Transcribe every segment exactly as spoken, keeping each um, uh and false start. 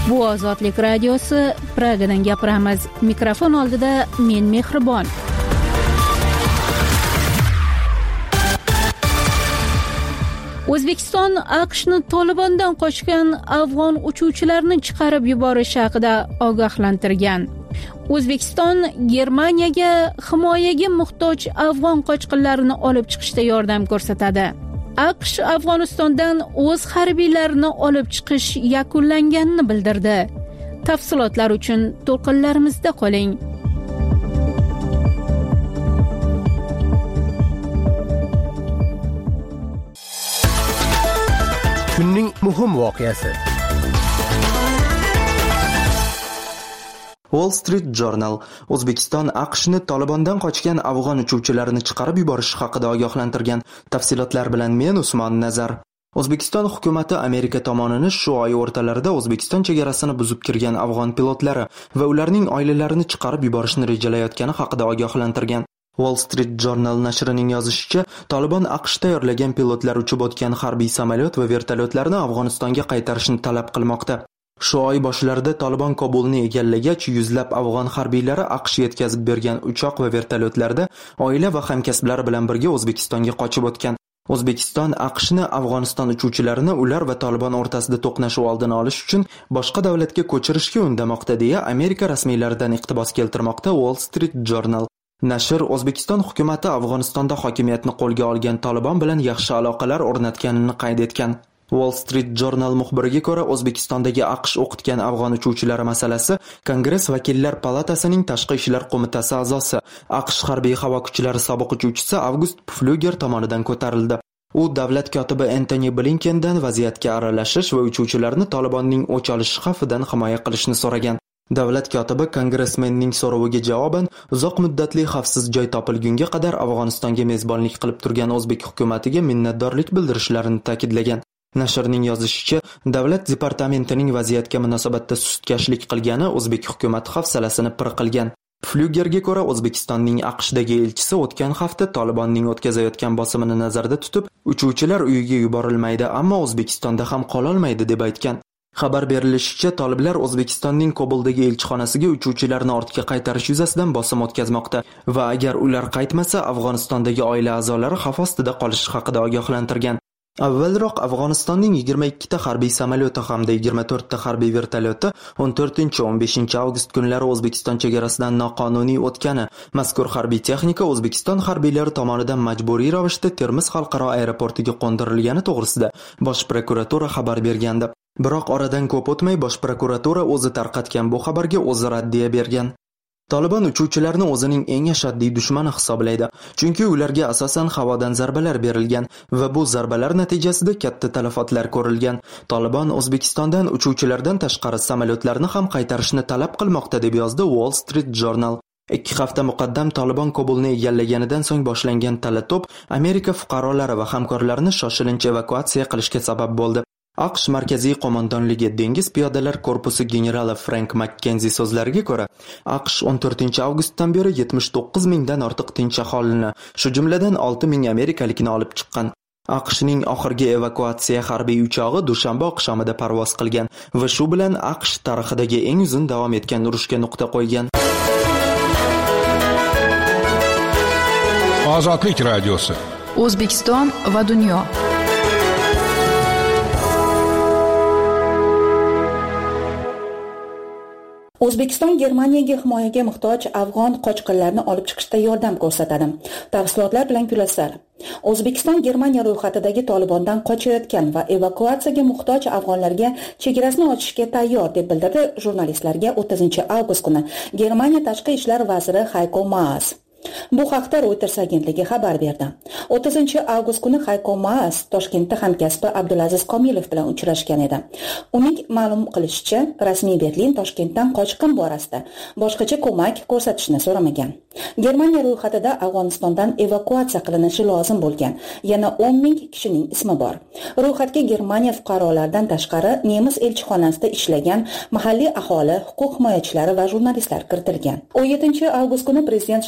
Bu Ozodlik radiosi, Pragadan gapiramiz. Mikrofon oldida men Mehribon. O'zbekiston AQShni Tolibondan qochgan afg'on uchuvchilarni chiqarib yuborish haqida ogohlantirgan. O'zbekiston Germaniyaga himoyaga muhtoj afg'on qochqinlarini olib chiqishda yordam ko'rsatadi. AQSh Afg'onistondan o'z harbiylarini olib chiqish yakunlanganini bildirdi. Tafsilotlar uchun to'lqinlarimizda qoling. Kunning muhim voqeasi. Wall Street Journal O'zbekiston AQShni Tolibondan qochgan afg'on uchuvchilarini chiqarib yuborish haqida ogohlantirgan. Tafsilotlar bilan men Usmon Nazar. O'zbekiston hukumatı Amerika tomonini shu oy o'rtalarida O'zbekiston chegarasini buzib kirgan afg'on pilotlari va ularning oilalarini chiqarib yuborishni rejalayotgani haqida ogohlantirgan. Wall Street Journal nashrining yozishicha, Tolibon AQSh tayyorlagan pilotlar uchib o'tgan harbiy samolyot va vertolyotlarni Afg'onistonga qaytarishni talab qilmoqda. Shu oy boshlarida Tolibon Kobulni egallagach, yuzlab afg'on harbiylari AQSh yetkazib bergan uchoq va vertolyotlarda oila va hamkasblari bilan birga O'zbekistonga qochib o'tgan. O'zbekiston AQShni Afg'oniston uchuvchilarini ular va Tolibon o'rtasida to'qnashuv oldini olish uchun boshqa davlatga ko'chirishga undamoqda deya Amerika rasmiylaridan iqtibos keltirmoqda Wall Street Journal. Nashr O'zbekiston hukumatı Afg'onistonda hokimiyatni qo'lga olgan Tolibon bilan yaxshi aloqalar o'rnatganini qayd etgan. Wall Street Journal muxbiriga ko'ra, O'zbekistondagi AQSh o'qitgan afg'on uchuvchilari masalasi Kongress vakillar palatasining tashqi ishlar qo'mitasi a'zosi, AQSh harbiy havo kuchlari sobiq uchuvchisi Avgust Pfluger tomonidan ko'tarildi. U davlat kotibi Antony Blinkendan vaziyatga aralashish va uchuvchilarni Tolibonning o'ch olish xavfidan himoya qilishni so'ragan. Davlat kotibi kongressmenning so'roviga javoban uzoq muddatli xavfsiz joy topilgunga qadar Afg'onistonga mezbonlik qilib turgan o'zbek hukumatiga minnatdorlik bildirishlarini ta'kidlagan. Nashrning yozishicha, davlat departamentining vaziyatga munosabatda sustkashlik qilgani o'zbek hukumati hafsalasini pir qilgan. Pflugerga ko'ra, O'zbekistonning AQShdagi elchisi o'tgan hafta Tolibonning o'tkazayotgan bosimini nazarda tutib, uchuvchilar uyiga yuborilmaydi, ammo O'zbekistonda ham qola olmaydi deb aytgan. Xabar berilishicha, toliblar O'zbekistonning Kobuldagi elchixonasiga uchuvchilarni ortga qaytarish yuzasidan bosim o'tkazmoqda va agar ular qaytmasa, Afg'onistondagi oila a'zolari xavf ostida qolishi haqida ogohlantirgan. Avvalroq Afg'onistonning yigirma ikkita harbiy samolyoti hamda yigirma to'rtta harbiy vertolyoti o'n to'rtinchi o'n beshinchi avgust kunlari O'zbekiston chegarasidan noqonuniy o'tgani, mazkur harbiy texnika O'zbekiston harbiylari tomonidan majburiy ravishda Termiz xalqaro aeroportiga qo'ndirilgani to'g'risida Bosh prokuratura xabar bergandi. Biroq oradan ko'p o'tmay Bosh prokuratura o'zi tarqatgan bu xabarga o'zi raddiya bergan. Tolibon uchuvchilarni o'zining eng ashaddiy dushmani hisoblaydi, chunki ularga asosan havodan zarbalar berilgan va bu zarbalar natijasida katta talafotlar ko'rilgan. Tolibon O'zbekistondan uchuvchilardan tashqari samolyotlarni ham qaytarishni talab qilmoqda deb yozdi Wall Street Journal. Ikki hafta muqaddam Tolibon Kobulni egallaganidan so'ng boshlangan talato'p Amerika fuqarolari va hamkorlarini shoshilinch evakuatsiya qilishga sabab bo'ldi. AQSh Markaziy qo'mondonligi dengiz piyodalar korpusi generali Frank Makkenzi so'zlariga ko'ra, AQSh o'n to'rtinchi avgustdan beri yetmish to'qqiz mingdan ortiq tinch aholini, shu jumladan olti ming amerikalikni olib chiqqan. AQShning oxirgi evakuatsiya harbiy uchog'i dushanba oqshomida parvoz qilgan va shu bilan AQSh tarixidagi eng uzun davom etgan urushga nuqta qo'ygan. Ozodlik radiosi. O'zbekiston va dunyo. O'zbekiston Germaniyaga himoyaga muhtoj afg'on qochqinlarni olib chiqishda yordam ko'rsatadi. Tafsilotlar bilan Gulasar. O'zbekiston Germaniya ro'yxatidagi Tolibondan qochayotgan va evakuatsiyaga muhtoj afg'onlarga chegarasini ochishga tayyor deb bildirdi jurnalistlarga o'ttizinchi avgust kuni Germaniya tashqi ishlar vaziri Heiko Maas. Bu haqda Reuters agentligi xabar berdi. o'ttizinchi avgust kuni Heiko Maas Toshkentda hamkasbi Abdulaziz Komilov bilan uchrashgan edi. Uning ma'lum qilishicha, rasmiy Berlin Toshkentdan qochqin borasida boshqacha ko'mak ko'rsatishni so'ramagan. Germaniya ro'yxatida Afg'onistondan evakuatsiya qilinishi lozim bo'lgan yana o'n ming kishining ismi bor. Ro'yxatga Germaniya fuqarolaridan tashqari nemis elchixonasida ishlagan mahalliy aholi, huquq himoyachilari va jurnalistlar kiritilgan. o'n yettinchi avgust kuni prezident Shavkat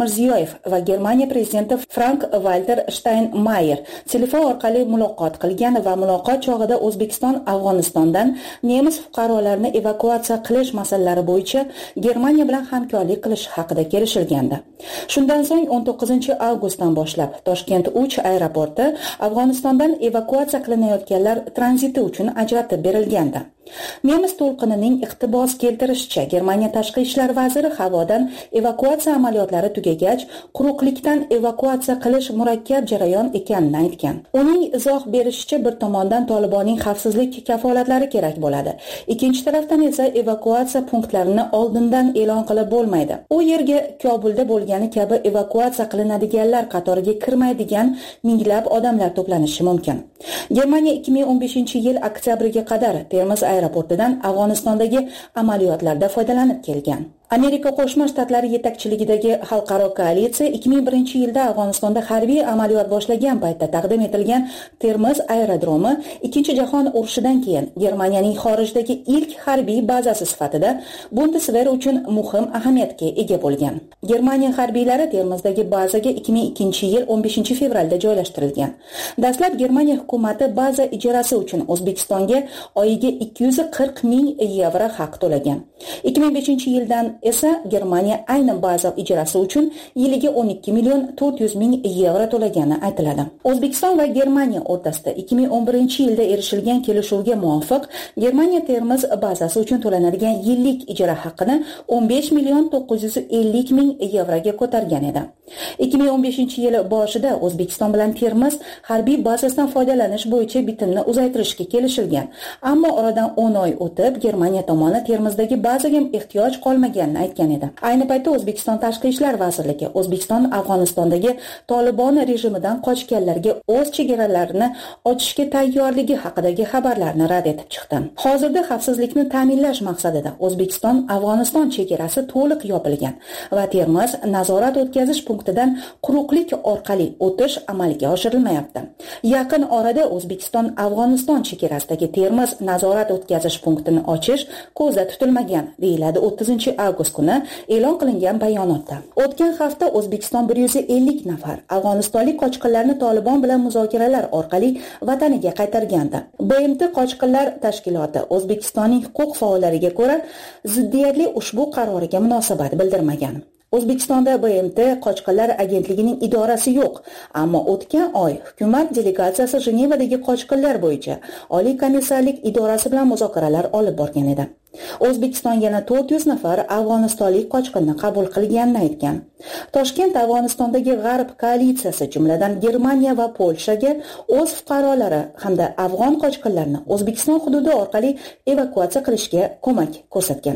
Mirziyoyev va Germaniya prezidenti Frank Walter Steinmeier telefon orqali muloqot qilgan va muloqot chog'ida O'zbekiston Afg'onistondan nemis fuqarolarini evakuatsiya qilish masalalari bo'yicha Germaniya bilan hamkorlik qilish haqida kelishilgandi. Shundan so'ng o'n to'qqizinchi avgustdan boshlab Toshkent uch aeroporti Afg'onistondan evakuatsiya qilinayotganlar tranziti uchun ajratib berilgandi. Nemis to'lqinining iqtibos keltirishicha, Germaniya tashqi ishlar vaziri havodan evakuatsiya amaliyotlari tugagach, quruqlikdan evakuatsiya qilish murakkab jarayon ekanini aytgan. Uning izoh berishicha, bir tomondan Tolibonning xavfsizlik kafolatlari kerak bo'ladi. Ikkinchi tarafdan esa evakuatsiya punktlarini oldindan e'lon qilib bo'lmaydi. U yerga Kobulda bo'lgani kabi evakuatsiya qilinadiganlar qatoriga kirmaydigan minglab odamlar to'planishi mumkin. Germaniya ikki ming o'n beshinchi yil oktyabriga qadar Termiz aeroportidan Afg'onistondagi amaliyotlarda foydalanib kelgan. Amerika Qo'shma Shtatlari yetakchiligidagi xalqaro koalitsiya ikki ming birinchi yilda Afg'onistonda harbiy amaliyot boshlagan paytda taqdim etilgan Termiz aerodromi Ikkinchi jahon urushidan keyin Germaniyaning xorijdagi ilk harbiy bazasi sifatida Bundeswehr uchun muhim ahamiyatga ega bo'lgan. Germaniya harbiylari Termizdagi bazaga ikki ming ikkinchi yil o'n beshinchi fevralda joylashtirilgan. Dastlab Germaniya hukumati baza ijarasi uchun O'zbekistonga oyiga ikki yuz qirq ming yevro haq to'lagan. ikki ming beshinchi yildan esa Germaniya ayni baza ijarasi uchun yiliga o'n ikki million to'rt yuz ming yevro to'lagani aytiladi. O'zbekiston va Germaniya o'rtasida ikki ming o'n birinchi yilda erishilgan kelishuvga muvofiq Germaniya Termiz bazasi uchun to'lanadigan yillik ijara haqini o'n besh million to'qqiz yuz ellik ming yevroga ko'targan edi. ikki ming o'n beshinchi yil boshida O'zbekiston bilan Termiz harbiy bazasidan foydalanish bo'yicha bitimni uzaytirishga kelishilgan. Ammo oradan o'n oy o'tib Germaniya tomoni Termizdagi bazaga ehtiyoj qolmaganini aytgan edi. Ayni paytda O'zbekiston Tashqi ishlar vazirligi O'zbekiston Afg'onistondagi Tolibon rejimidan qochganlarga o'z chegaralarini ochishga tayyorligi haqidagi xabarlarni rad etib chiqdi. Hozirda xavfsizlikni ta'minlash maqsadida O'zbekiston Afg'oniston chegarasi to'liq yopilgan va Termiz nazorat o'tkazish punktidan quruqlik orqali o'tish amalga oshirilmayapti. Yaqin orada O'zbekiston Afg'oniston chegarasidagi Termiz nazorat o'tkazish punktini ochish ko'zda tutilmagan, deyiladi o'ttizinchi avgust kuni e'lon qilingan bayonotda. O'tgan hafta O'zbekiston bir yuz ellik nafar afg'onistonlik qochqinlarni Tolibon bilan muzokaralar orqali vataniga qaytargandi. B M T qochqinlar tashkiloti O'zbekistonning huquq faollariga ko'ra ziddiyatli ushbu qaroriga munosabat bildirmagan. O'zbekistonda B M T qochqinlar agentligining idorasi yo'q, ammo o'tgan oy hukumat delegatsiyasi Jenevadagi qochqinlar bo'yicha Oliy komissarlik idorasi bilan muzokaralar olib borgan edi. O'zbekiston yana to'rt yuz nafar afg'onistonlik qochqinni qabul qilganini aytgan. Toshkent Afg'onistondagi G'arb koalitsiyasi, jumladan Germaniya va Polshaga o'z fuqarolari hamda afg'on qochqinlarni O'zbekiston hududi orqali evakuatsiya qilishga ko'mak ko'rsatgan.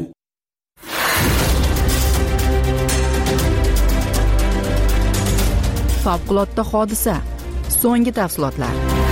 Favqulodda hodisa. So'nggi tafsilotlar.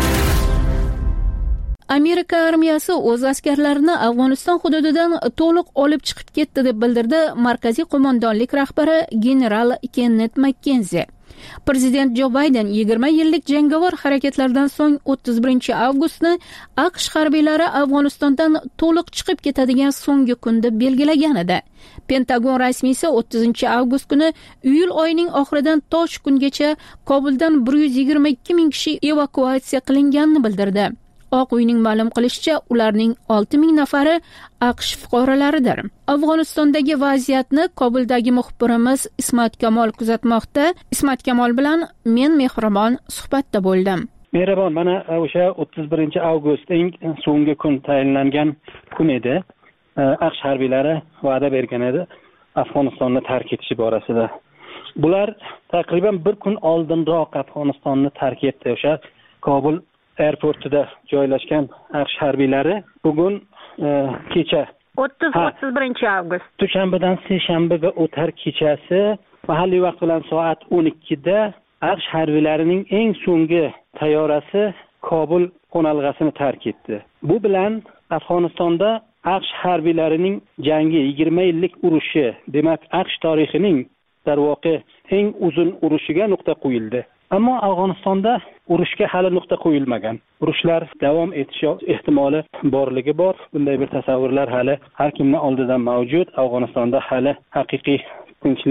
Amerika armiyasi o'z askarlarini Afg'oniston hududidan to'liq olib chiqib ketdi deb bildirdi Markaziy qo'mondonlik rahbari general Kenneth Makkenzi. Prezident Jo Bayden yigirma yillik jangovar harakatlardan so'ng o'ttiz birinchi avgustni AQSh harbiylari Afg'onistondan to'liq chiqib ketadigan so'nggi kun deb belgilagan edi. Pentagon rasmiysi o'ttizinchi avgust kuni iyul oyining oxiridan tosh kungacha Kobuldan bir yuz yigirma ikki ming kishi evakuatsiya qilinganini bildirdi. Oq uyning ma'lum qilishicha, ularning olti ming nafari AQSh fuqarolaridir. Afg'onistondagi vaziyatni Kobuldagi muxbirimiz Ismat Kamol kuzatmoqda. Ismat Kamol bilan men Mehribon suhbatda bo'ldim. Mehribon, mana o'sha o'ttiz birinchi avgustning so'nggi kun tayinlangan kun edi. AQSh harbiylari va'da bergan edi Afg'onistonni tark etish borasida. Bular taqriban bir kun oldinroq Afg'onistonni tark etdi. O'sha Kobul aeroportida joylashgan AQSh harbiylari bugun e, kecha o'ttiz o'ttiz birinchi avgust dushanbadan seshanbaga o'tar kechasi mahalliy vaqt bilan soat o'n ikkida AQSh harbiylarining eng so'nggi tayyorasi Kobul qo'nalg'asini tark etdi. Bu bilan Afg'onistonda AQSh harbiylarining jangi yigirma yillik urushi, demak AQSh tarixining darvoqe eng uzun urushiga nuqta qo'yildi. Ammo Afg'onistonda urushga hali nuqta qo'yilmagan. Urushlar davom etishi ehtimoli borligi bor. Bunday bir tasavvurlar hali har kimning oldida mavjud. Afg'onistonda hali haqiqiy tinchlik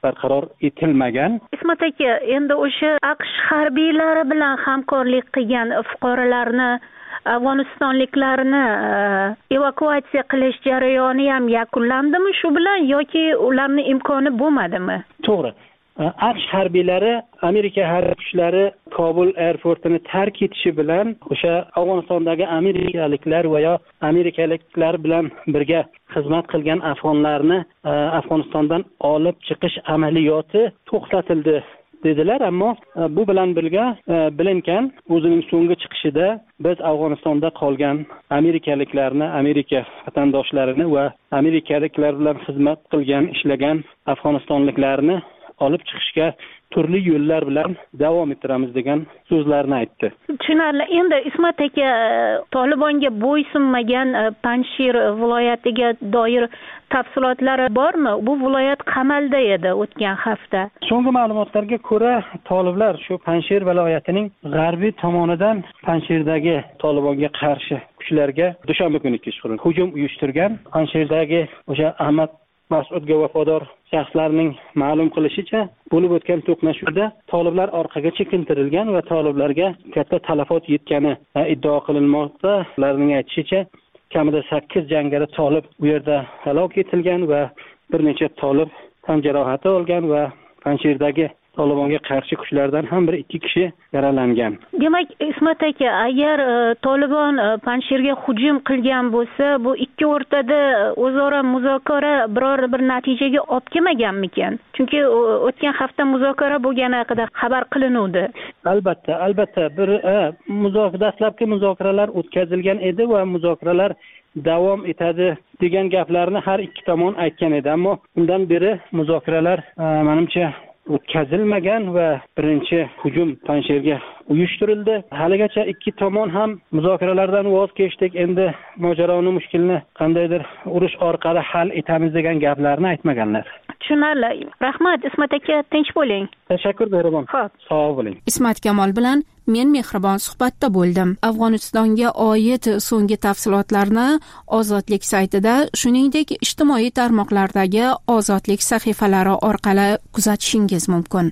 barqaror etilmagan. Ismat aka, endi o'sha AQSh harbiylari bilan hamkorlik qilgan fuqarolarni, afg'onistonliklarni evakuatsiya qilish jarayoni ham yakunlandimi shu bilan yoki ularni imkoni bo'lmadimi? To'g'ri. AQSh harbiylari Amerika harbiy kuchlari Kobul aeroportini tark etishi bilan o'sha Afg'onistondagi amerikaliklar va yo amerikaliklar bilan birga xizmat qilgan afg'onlarni Afg'onistondan olib chiqish amaliyoti to'xtatildi dedilar, ammo bu bilan birga Blinken o'zining so'nggi chiqishida biz Afg'onistonda qolgan amerikaliklarni, Amerika vatandoshlarini va amerikaliklar bilan xizmat qilgan, ishlagan afg'onistonliklarni olib chiqishga turli yo'llar bilan davom ettiramiz degan so'zlarni aytdi. Tushunarli. Endi Ismat aka, Tolibonga bo'ysunmagan Panjshir viloyatiga doir tafsilotlari bormi? Bu viloyat qamalda edi o'tgan hafta. So'nggi ma'lumotlarga ko'ra, toliblar shu Panjshir viloyatining g'arbiy tomonidan Panjshirdagi Tolibonga qarshi kuchlarga dushanba kuni kechqurun hujum uyushtirgan. Panjshirdagi o'sha Ahmad Mas'udga vafodor shaxslarning ma'lum qilishicha, bo'lib o'tgan to'qnashuvda toliblar orqaga chekintirilgan va toliblarga katta talafot yetgani iddao qilinmoqda. Ularning aytishicha, kamida sakkiz jangari tolib u yerda halok etilgan va bir necha tolib tan jarohati olgan va Panjshirdagi Tolibonga qarshi kuchlardan ham bir ikki kishi yaralangan. Demak, Ismat aka, agar Tolibon Panjshirga hujum qilgan bo'lsa, bu ikki o'rtada o'zaro muzokara biror bir natijaga olib kelmaganmikan? Chunki o'tgan hafta muzokara bo'lgani haqida xabar qilinuvdi. Albatta, albatta bir muzokara dastlabki muzokaralar o'tkazilgan edi va muzokaralar davom etadi degan gaplarni har ikki tomon aytgan edi, ammo undan beri muzokaralar menimcha o'tkazilmagan va birinchi hujum Panjshirga uyushtirildi. Haligacha ikki tomon ham muzokaralardan voz kechdik, endi mojaroni mushkulni qandaydir urush orqali hal etamiz degan gaplarni aytmaganlar. Tushunarli. Rahmat Ismat aka, tinch bo'ling. Tashakkur Mehribon. Xo'p. Sog' bo'ling. Ismat Kamol bilan men Mehribon suhbatda bo'ldim. Afg'onistonga oid so'nggi tafsilotlarni Ozodlik saytida, shuningdek ijtimoiy tarmoqlardagi Ozodlik sahifalari orqali kuzatishingiz mumkin.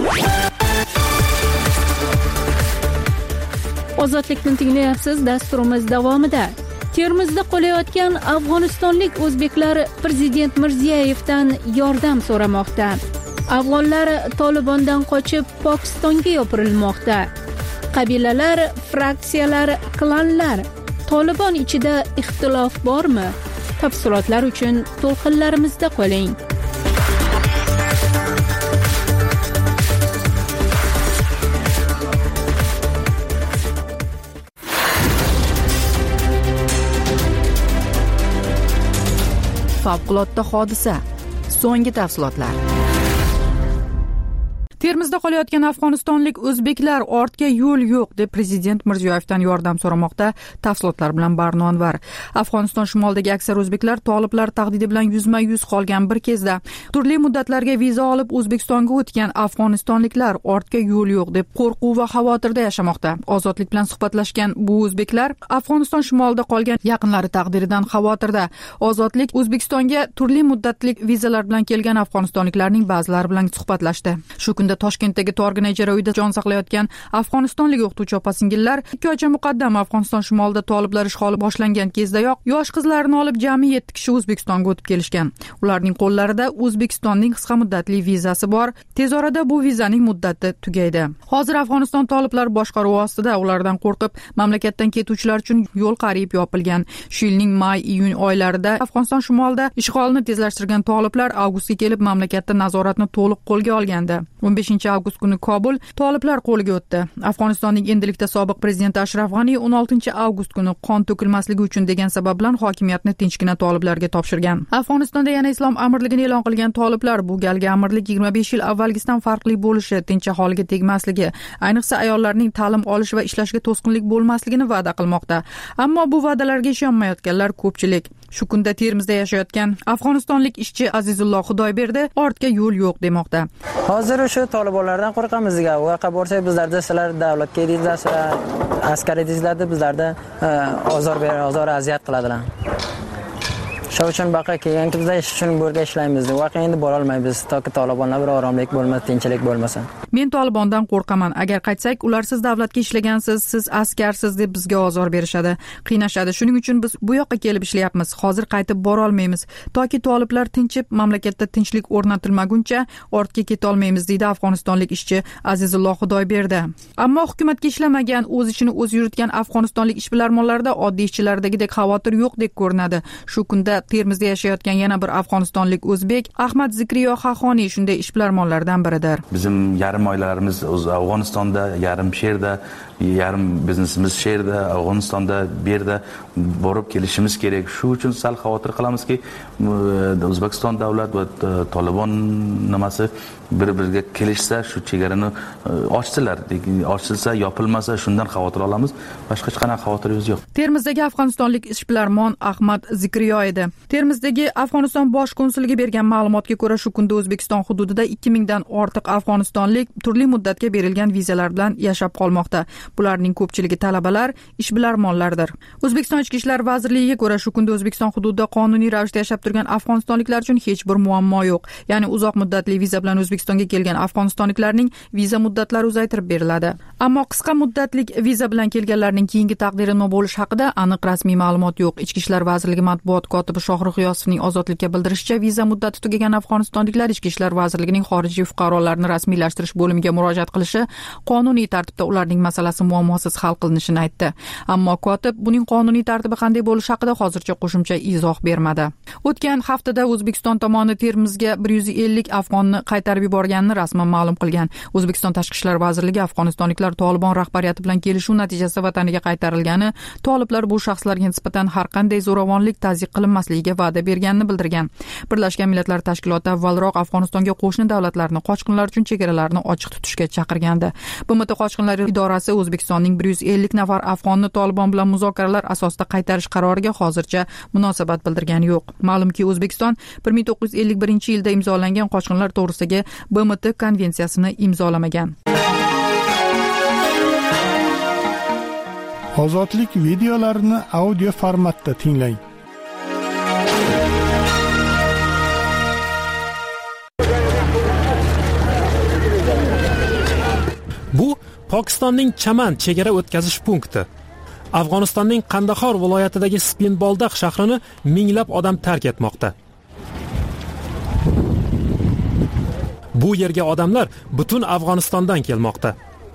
Ozodlikni tinglayapsiz. Dasturimiz davomida Termizda qolayotgan afg'onistonlik o'zbeklar prezident Mirziyevdan yordam so'ramoqda. Afg'onlar Tolibondan qochib Pokistonga yopirilmoqda. Qabilalar, fraksiyalar, klanlar Tolibon ichida ixtilof bormi? Tafsilotlar uchun to'lqinlarimizda qoling. Favqulodda hodisa. So'nggi tafsilotlar. Termizda qolayotgan afg'onistonlik o'zbeklar ortga yo'l yo'q deb prezident Mirziyoyevdan yordam so'ramoqda. Tafsilotlar bilan Barno Anvar. Afg'oniston shimolidagi aksar o'zbeklar toliblar tahdidi bilan yuzma-yuz qolgan bir kezda turli muddatlarga viza olib O'zbekistonga o'tgan afg'onistonliklar ortga yo'l yo'q deb qo'rquv va xavotirda yashamoqda. Ozodlik bilan suhbatlashgan bu o'zbeklar Afg'oniston shimolida qolgan yaqinlari taqdiridan xavotirda. Ozodlik O'zbekistonga turli muddatlik vizalar bilan kelgan afg'onistonliklarning ba'zilari bilan suhbatlashdi. Shu kunda Toshkentdagi Torgina ijara uyida jon saqlayotgan afg'onistonlik o'qituvchi opa-singillar ikki oycha muqaddam Afg'oniston shimolida toliblar ishg'oli boshlangan kezdayoq yosh qizlarni olib jami yetti kishi O'zbekistonga o'tib kelishgan. Ularning qo'llarida O'zbekistonning qisqa muddatli vizasi bor. Tez orada bu vizaning muddati tugaydi. Hozir Afg'oniston toliblar boshqaruvi ostida, ulardan qo'rqib mamlakatdan ketuvchilar uchun yo'l qariyb yopilgan. Shu yilning may-iyun oylarida Afg'oniston shimolida ishg'olni tezlashtirgan toliblar avgustga kelib mamlakatda nazoratni to'liq qo'lga olgandi. o'n beshinchi avgust kuni Kobul toliblar qo'liga o'tdi. Afg'onistonning endilikda sobiq prezidenti Ashraf G'ani o'n oltinchi avgust kuni qon to'kilmasligi uchun degan sabab bilan hokimiyatni tinchgina toliblarga topshirgan. Afg'onistonda yana islom amirligini e'lon qilgan toliblar bu galgi amirlik yigirma besh yil avvalgisidan farqli bo'lishi, tinch aholiga tegmasligi, ayniqsa ayollarning ta'lim olish va ishlashga to'sqinlik bo'lmasligini va'da qilmoqda. Ammo bu va'dalarga ishonmayotganlar ko'pchilik. Shu kunda Termizda yashayotgan afg'onistonlik ishchi Azizulloh Xudoyberdi ortga yo'l yo'q demoqda. Hozir o'sha tolibonlardan qo'rqamiz degan. U yoqqa borsak bizlarda sizlar davlatga edingizlar, askar edingizlar deb bizlarda ozor berib, ozor aziyat qiladilar. Shuning uchun baqa kelganki biz ish uchun birga ishlaymiz. Voqea endi bora olmaymiz toki Tolibonlar bir oromlik bo'lmasa, tinchlik bo'lmasa. Men Tolibondan qo'rqaman. Agar qaytsak, ular siz davlatga ishlagansiz, siz askarsiz deb bizga ozor berishadi, qiynashadi. Shuning uchun biz bu yoqqa kelib ishlayapmiz. Hozir qaytib bora olmaymiz. Toki toliblar tinchib, mamlakatda tinchlik o'rnatilmaguncha ortga keta olmaymiz, deydi afg'onistonlik ishchi Azizulloh Xudoyberdi. Ammo hukumatga ishlamagan, o'z ishini o'zi yuritgan afg'onistonlik ishbilarmonlarda oddiy ishchilardagidek xavotir yo'qdek ko'rinadi. Shu kunda Termizda yashayotgan yana bir afg'onistonlik o'zbek Ahmad Zikriyo Xaxoniy shunday ishbilarmonlardan biridir. Bizim yarim oilalarimiz o'z Afg'onistonda, yarim sherda, yarim biznesimiz sherda, Afg'onistonda bu yerda borib kelishimiz kerak. Shu uchun sal xavotir qilamizki, O'zbekiston davlat va Tolibon nimasi bir-biriga kelishsa, shu chegarani ochsalar, ochilsa, yopilmasa, shundan xavotir olamiz. Boshqa hech qanaqa xavotirimiz yo'q. Termizdagi afg'onistonlik ishbilarmon Ahmad Zikriyo edi. Termizdagi Afg'oniston bosh konsuliga bergan ma'lumotga ko'ra, shu kunda O'zbekiston hududida ikki mingdan ortiq afg'onistonlik turli muddatga berilgan vizalar bilan yashab qolmoqda. Bularning ko'pchiligi talabalar, ishbilarmonlardir. O'zbekiston Ichki ishlar vazirligiga ko'ra, shu kunda O'zbekiston hududida qonuniy ravishda yashab turgan afg'onistonliklar uchun hech bir muammo yo'q. Ya'ni uzoq muddatli viza bilan O'zbekistonga kelgan afg'onistonliklarning viza muddatlari uzaytirib beriladi. Ammo qisqa muddatlik viza bilan kelganlarning keyingi taqdiri nima bo'lishi haqida aniq rasmiy ma'lumot yo'q. Ichki ishlar vazirligi matbuot kotibi Shohrux Yosifning Ozodlikka bildirishicha, viza muddati tugagan afg'onistonliklar Ichki ishlar vazirligining xorijiy fuqarolarni rasmiylashtirish bo'limiga murojaat qilishi, qonuniy tartibda ularning masalasi muammosiz hal qilinishini aytdi. Ammo kotib buning qonuniy tartibi qanday bo'lishi haqida hozircha qo'shimcha izoh bermadi. O'tgan haftada O'zbekiston tomoni Termizga bir yuz ellik afg'onni qaytarib yuborganini rasman ma'lum qilgan. O'zbekiston Tashqi ishlar vazirligi afg'onistonliklar Tolibon rahbariyati bilan kelishuv natijasida vataniga qaytarilgani, toliblar bu shaxslarga nisbatan har qanday zo'ravonlik tazyiq qilinmasligiga va'da berganini bildirgan. Birlashgan Millatlar Tashkiloti avvalroq Afg'onistonga qo'shni davlatlarni qochqinlar uchun chegaralarni ochiq tutishga chaqirgandi. B M T qochqinlar idorasi O'zbekistonning bir yuz ellik nafar afg'onni Tolibon bilan muzokaralar asosida qaytarish qaroriga hozircha munosabat bildirgani yo'q. Ma'lumki, O'zbekiston bir ming to'qqiz yuz ellik birinchi yilda imzolangan qochqinlar to'g'risidagi B M T konvensiyasini imzolamagan. Ozodlik videolarini audio formatda tinglang. Bu Pokistonning Chaman chegara o'tkazish punkti. Afg'onistonning Qandahor viloyatidagi Spinboldak shahrini minglab odam tark etmoqda. Bu yerga odamlar butun Afg'onistondan kelmoqda.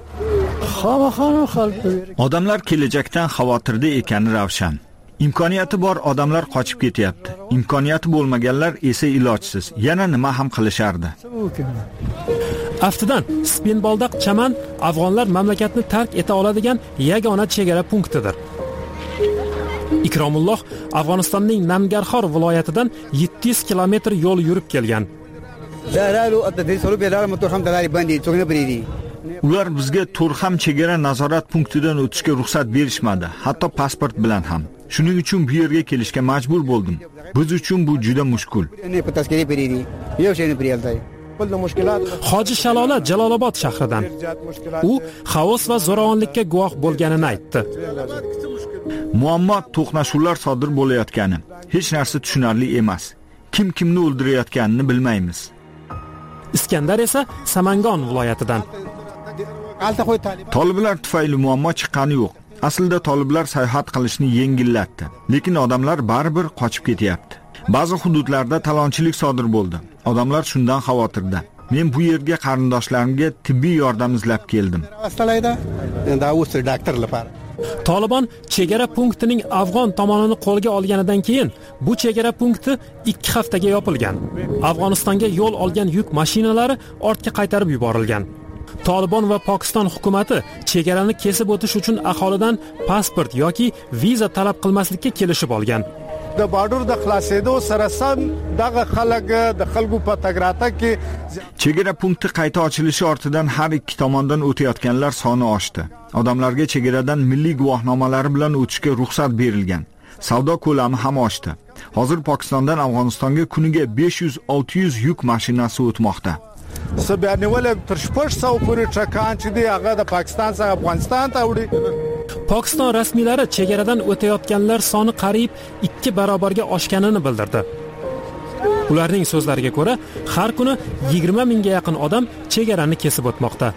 Odamlar kelajakdan xavotirda ekani ravshan. Imkoniyati bor odamlar qochib ketyapti. Imkoniyati bo'lmaganlar esa ilojsiz. Yana nima ham qilishardi? Aftidan, Spinboldak Chaman afg'onlar mamlakatni tark eta oladigan yagona chegara punktidir. Ikromulloh Afg'onistonning Nangarxor viloyatidan yetti yuz kilometr yo'l yurib kelgan. Ular bizga To'rxam chegara nazorat punktidan o'tishga ruxsat berishmadi, hatto pasport bilan ham. Shuning uchun bu yerga kelishga majbur bo'ldim. Biz uchun bu juda mushkul. Hoji Shalola Jalolobod shahridan. U xavos va zo'ravonlikka guvoh bo'lganini aytdi. Muammo to'qnashuvlar sodir bo'layotgani. Hech narsa tushunarli emas. Kim kimni o'ldirayotganini bilmaymiz. Iskandar esa Samangon viloyatidan. Toliblar tufayli muammo chiqqani yo'q. Aslida toliblar sayohat qilishni yengillatdi, lekin odamlar baribir qochib ketyapti. Ba'zi hududlarda talonchilik sodir bo'ldi. Odamlar shundan xavotirda. Men bu yerga qarindoshlarimga tibbiy yordam izlab keldim. Tolibon chegara punktining afg'on tomonini qo'lga olganidan keyin bu chegara punkti ikki haftaga yopilgan. Afg'onistonga yo'l olgan yuk mashinalari ortga qaytarib yuborilgan. Tolibon va Pokiston hukumatı chegarani kesib o'tish uchun aholidan pasport yoki viza talab qilmaslikka kelishib olgan. د بارډر د خلاصېدو سره سم دغه خلک د خلکو په تګراته کې chegara punkti qayta ochilishi ortidan har ikki tomondan o'tayotganlar soni oshdi. Odamlarga chegaradan milliy guvohnomalari bilan o'tishga ruxsat berilgan. Savdo ko'lami ham oshdi. Hozir Pokistondan Afg'onistonga kuniga besh yuz olti yuz yuk mashinasi o'tmoqda. Sabianiwale tr shpsh saw puri chakan chi di aga da Pokiston sa Afg'oniston ta wdi. Pokiston rasmiylari chegaradan o'tayotganlar soni qariyb ikki barobarga oshganini bildirdi. Ularning so'zlariga ko'ra, har kuni yigirma mingga yaqin odam chegarani kesib o'tmoqda.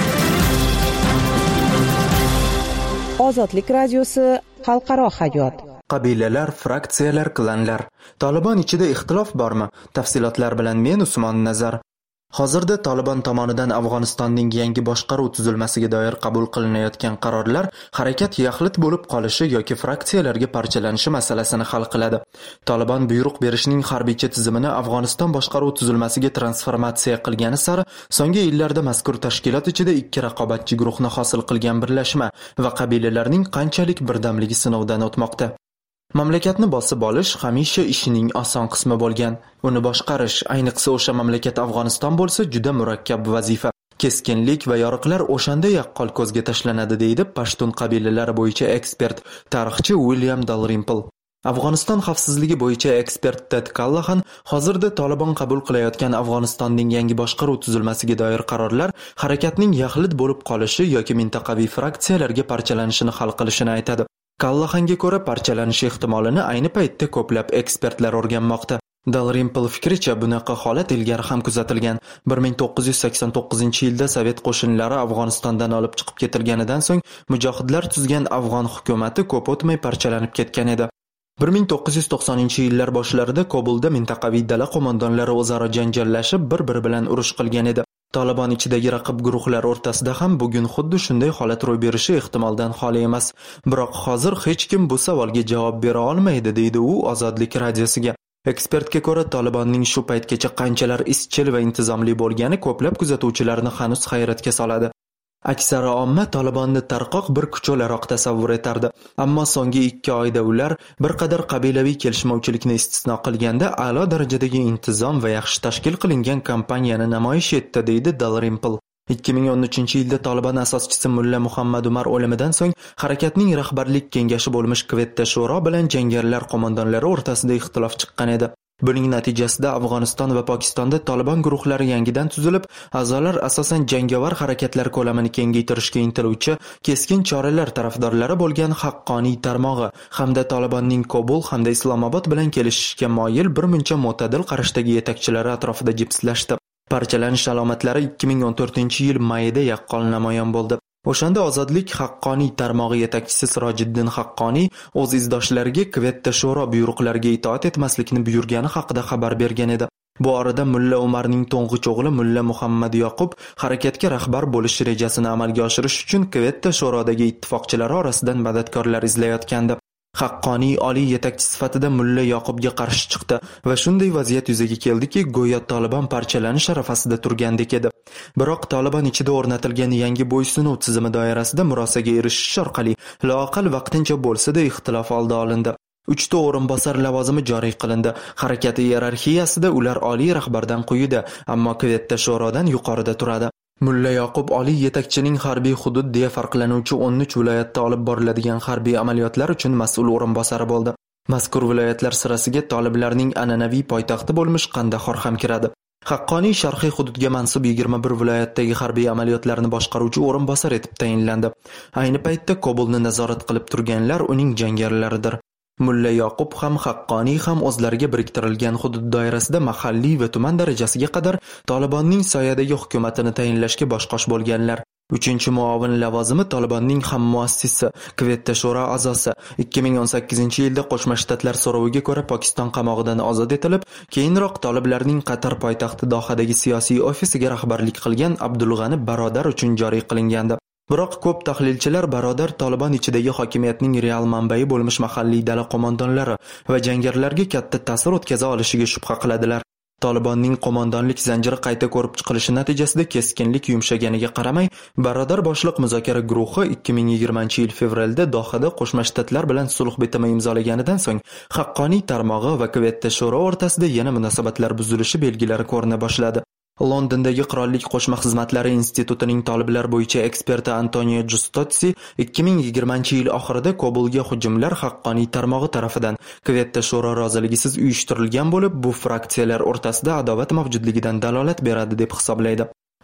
Ozodlik radiosi xalqaro hayot. Qabilalar, fraksiyalar, klanlar. Tolibon ichida ixtilof bormi? Tafsilotlar bilan men Usmon Nazar. Hozirda Tolibon tomonidan Afg'onistonning yangi boshqaruv tuzilmasiga doir qabul qilinayotgan qarorlar harakat yaxlit bo'lib qolishi yoki fraksiyalarga parchalanishi masalasini hal qiladi. Tolibon buyruq berishning harbiycha tizimini Afg'oniston boshqaruv tuzilmasiga transformatsiya qilgani sari so'nggi yillarda mazkur tashkilot ichida ikki raqobatchi guruhni hosil qilgan birlashma va qabilalarning qanchalik birdamligi sinovdan o'tmoqda. Mamlakatni bosib olish hamisha ishining oson qismi bo'lgan. Uni boshqarish, ayniqsa o'sha mamlakat Afg'oniston bo'lsa, juda murakkab vazifa. Keskinlik va yoriqlar o'shanda yaqqol ko'zga tashlanadi, deydi Pashtun qabilalari bo'yicha ekspert, tarixchi William Dalrymple. Afg'oniston xavfsizligi bo'yicha ekspert Ted Callahan hozirda Tolibon qabul qilayotgan Afg'onistonning yangi boshqaruv tuzilmasiga doir qarorlar harakatning yaxlit bo'lib qolishi yoki mintaqaviy fraksiyalarga parchalanishini hal qilishini aytadi. Callahanga ko'ra, parchalanish ehtimolini ayni paytda ko'plab ekspertlar o'rganmoqda. Dalrymple fikricha, bunaqa holat ilgari ham kuzatilgan. bir ming to'qqiz yuz sakson to'qqizinchi yilda Sovet qo'shinlari Afg'onistondan olib chiqib ketilganidan so'ng mujohidlar tuzgan afg'on hukuomati ko'p o'tmay parchalanib ketgan edi. bir ming to'qqiz yuz to'qsoninchi yillar boshlarida Kobulda mintaqaviy dala qo'mondonlari o'zaro janjallashib, bir-biri bilan urush qilgan edi. Tolibon ichidagi raqib guruhlar o'rtasida ham bugun xuddi shunday holat ro'y berishi ehtimoldan xoli emas. Biroq hozir hech kim bu savolga javob bera olmaydi, deydi u Ozodlik radiosiga. Ekspertga ko'ra, Tolibonning shu paytgacha qanchalar izchil va intizomli bo'lgani ko'plab kuzatuvchilarni hanuz hayratga soladi. Aksari omma Tolibonni tarqoq bir kuch o'laroq tasavvur etardi, ammo so'nggi ikki oyda ular bir qadar qabilaviy kelishmovchilikni istisno qilganda a'lo darajadagi intizom va yaxshi tashkil qilingan kampaniyani namoyish etdi, deydi Dalrymple. ikki ming o'n uchinchi yilda Tolibon asoschisi Mulla Muhammad Umar o'limidan so'ng harakatning rahbarlik kengashi bo'lmish Quetta Shuro bilan jangarilar qo'mondonlari o'rtasida ixtilof chiqqan edi. Buning natijasida Afg'oniston va Pokistonda Tolibon guruhlari yangidan tuzilib, a'zolar asosan jangovar harakatlar ko'lamini kengaytirishga intiluvchi keskin choralar tarafdorlari bo'lgan haqqoniy tarmog'i hamda Tolibonning Kobul hamda Islomobod bilan kelishishga moyil bir muncha mo'tadil qarashdagi yetakchilari atrofida jipslashdi. Parchalanish alomatlari ikki ming o'n to'rtinchi yil mayida yaqqol namoyon bo'ldi. O'shanda Ozodlik haqqoniy tarmog'i yetakchisi Sirojiddin Haqqoniy o'z izdoshlariga Quetta Shuro buyruqlariga itoat etmaslikni buyurgani haqida xabar bergan edi. Bu orada Mulla Umarning to'ng'ich o'g'li Mulla Muhammad Yoqub harakatga rahbar bo'lish rejasini amalga oshirish uchun Quetta Shurodagi ittifoqchilari orasidan madadkorlar izlayotgandi. Haqqoniy oliy yetakchi sifatida Mulla Yoqubga qarshi chiqdi va shunday vaziyat yuzaga keldiki, go'yo Tolibon parchalanish arafasida turgandek edi. Biroq Tolibon ichida o'rnatilgan yangi bo'ysunuv tizimi doirasida murosaga erishish orqali loaqal vaqtincha bo'lsa-da ixtilof oldi olindi. uchta o'rinbosar lavozimi joriy qilindi. Harakat iyerarxiyasida ular oliy rahbardan quyida, ammo Quetta Shurodan yuqorida turadi. Mulla Yoqub oliy yetakchining harbiy hudud deya farqlanuvchi o'n uch viloyatda olib boriladigan harbiy amaliyotlar uchun mas'ul o'rinbosari bo'ldi. Mazkur viloyatlar sirasiga toliblarning an'anaviy poytaxti bo'lmish Qandahor ham kiradi. Haqqoniy sharqiy hududga mansub yigirma bir viloyatdagi harbiy amaliyotlarni boshqaruvchi o'rinbosar etib tayinlandi. Ayni paytda Kobulni nazorat qilib turganlar uning jangarilaridir. Mulla Yoqub ham Haqqoniy ham o'zlariga biriktirilgan hudud doirasida mahalliy va tuman darajasiga qadar Tolibonning soyadagi hukumatini tayinlashga bosh-qosh bo'lganlar. uchinchi muavin lavozimi Tolibonning ham muassisi, Quetta Shuro a'zosi. ikki ming o'n sakkizinchi yilda Qo'shma Shtatlar so'roviga ko'ra Pokiston qamog'idan ozod etilib, keyinroq toliblarning Qatar poytaxti Dohadagi siyosiy ofisiga rahbarlik qilgan Abdulg'ani Barodar uchun joriy qilingandi. Biroq ko'p tahlilchilar Barodar Tolibon ichidagi hokimiyatning real manbai bo'lmish mahalliy dala qo'mondonlari va jangarilarga katta ta'sir o'tkaza olishiga shubha qiladilar. Tolibonning qo'mondonlik zanjiri qayta ko'rib chiqilishi natijasida keskinlik yumshaganiga qaramay, Barodar boshliq muzokara guruhi ikki ming yigirmanchi yil fevralda Dohada Qo'shma Shtatlar bilan sulh bitimi imzolaganidan so'ng haqqoniy tarmog'i va Quetta Shuro o'rtasida yana munosabatlar buzilishi belgilari ko'rina boshladi. Londondagi Qirollik qo'shma xizmatlari institutining toliblar bo'yicha eksperti Antonio Giustozzi ikki ming yigirmanchi yil oxirida Kobulga hujumlar haqqoniy tarmog'i tarafidan Quetta Shuro roziligisiz uyushtirilgan bo'lib, bu fraksiyalar o'rtasida adovat mavjudligidan dalolat beradi deb hisoblaydi.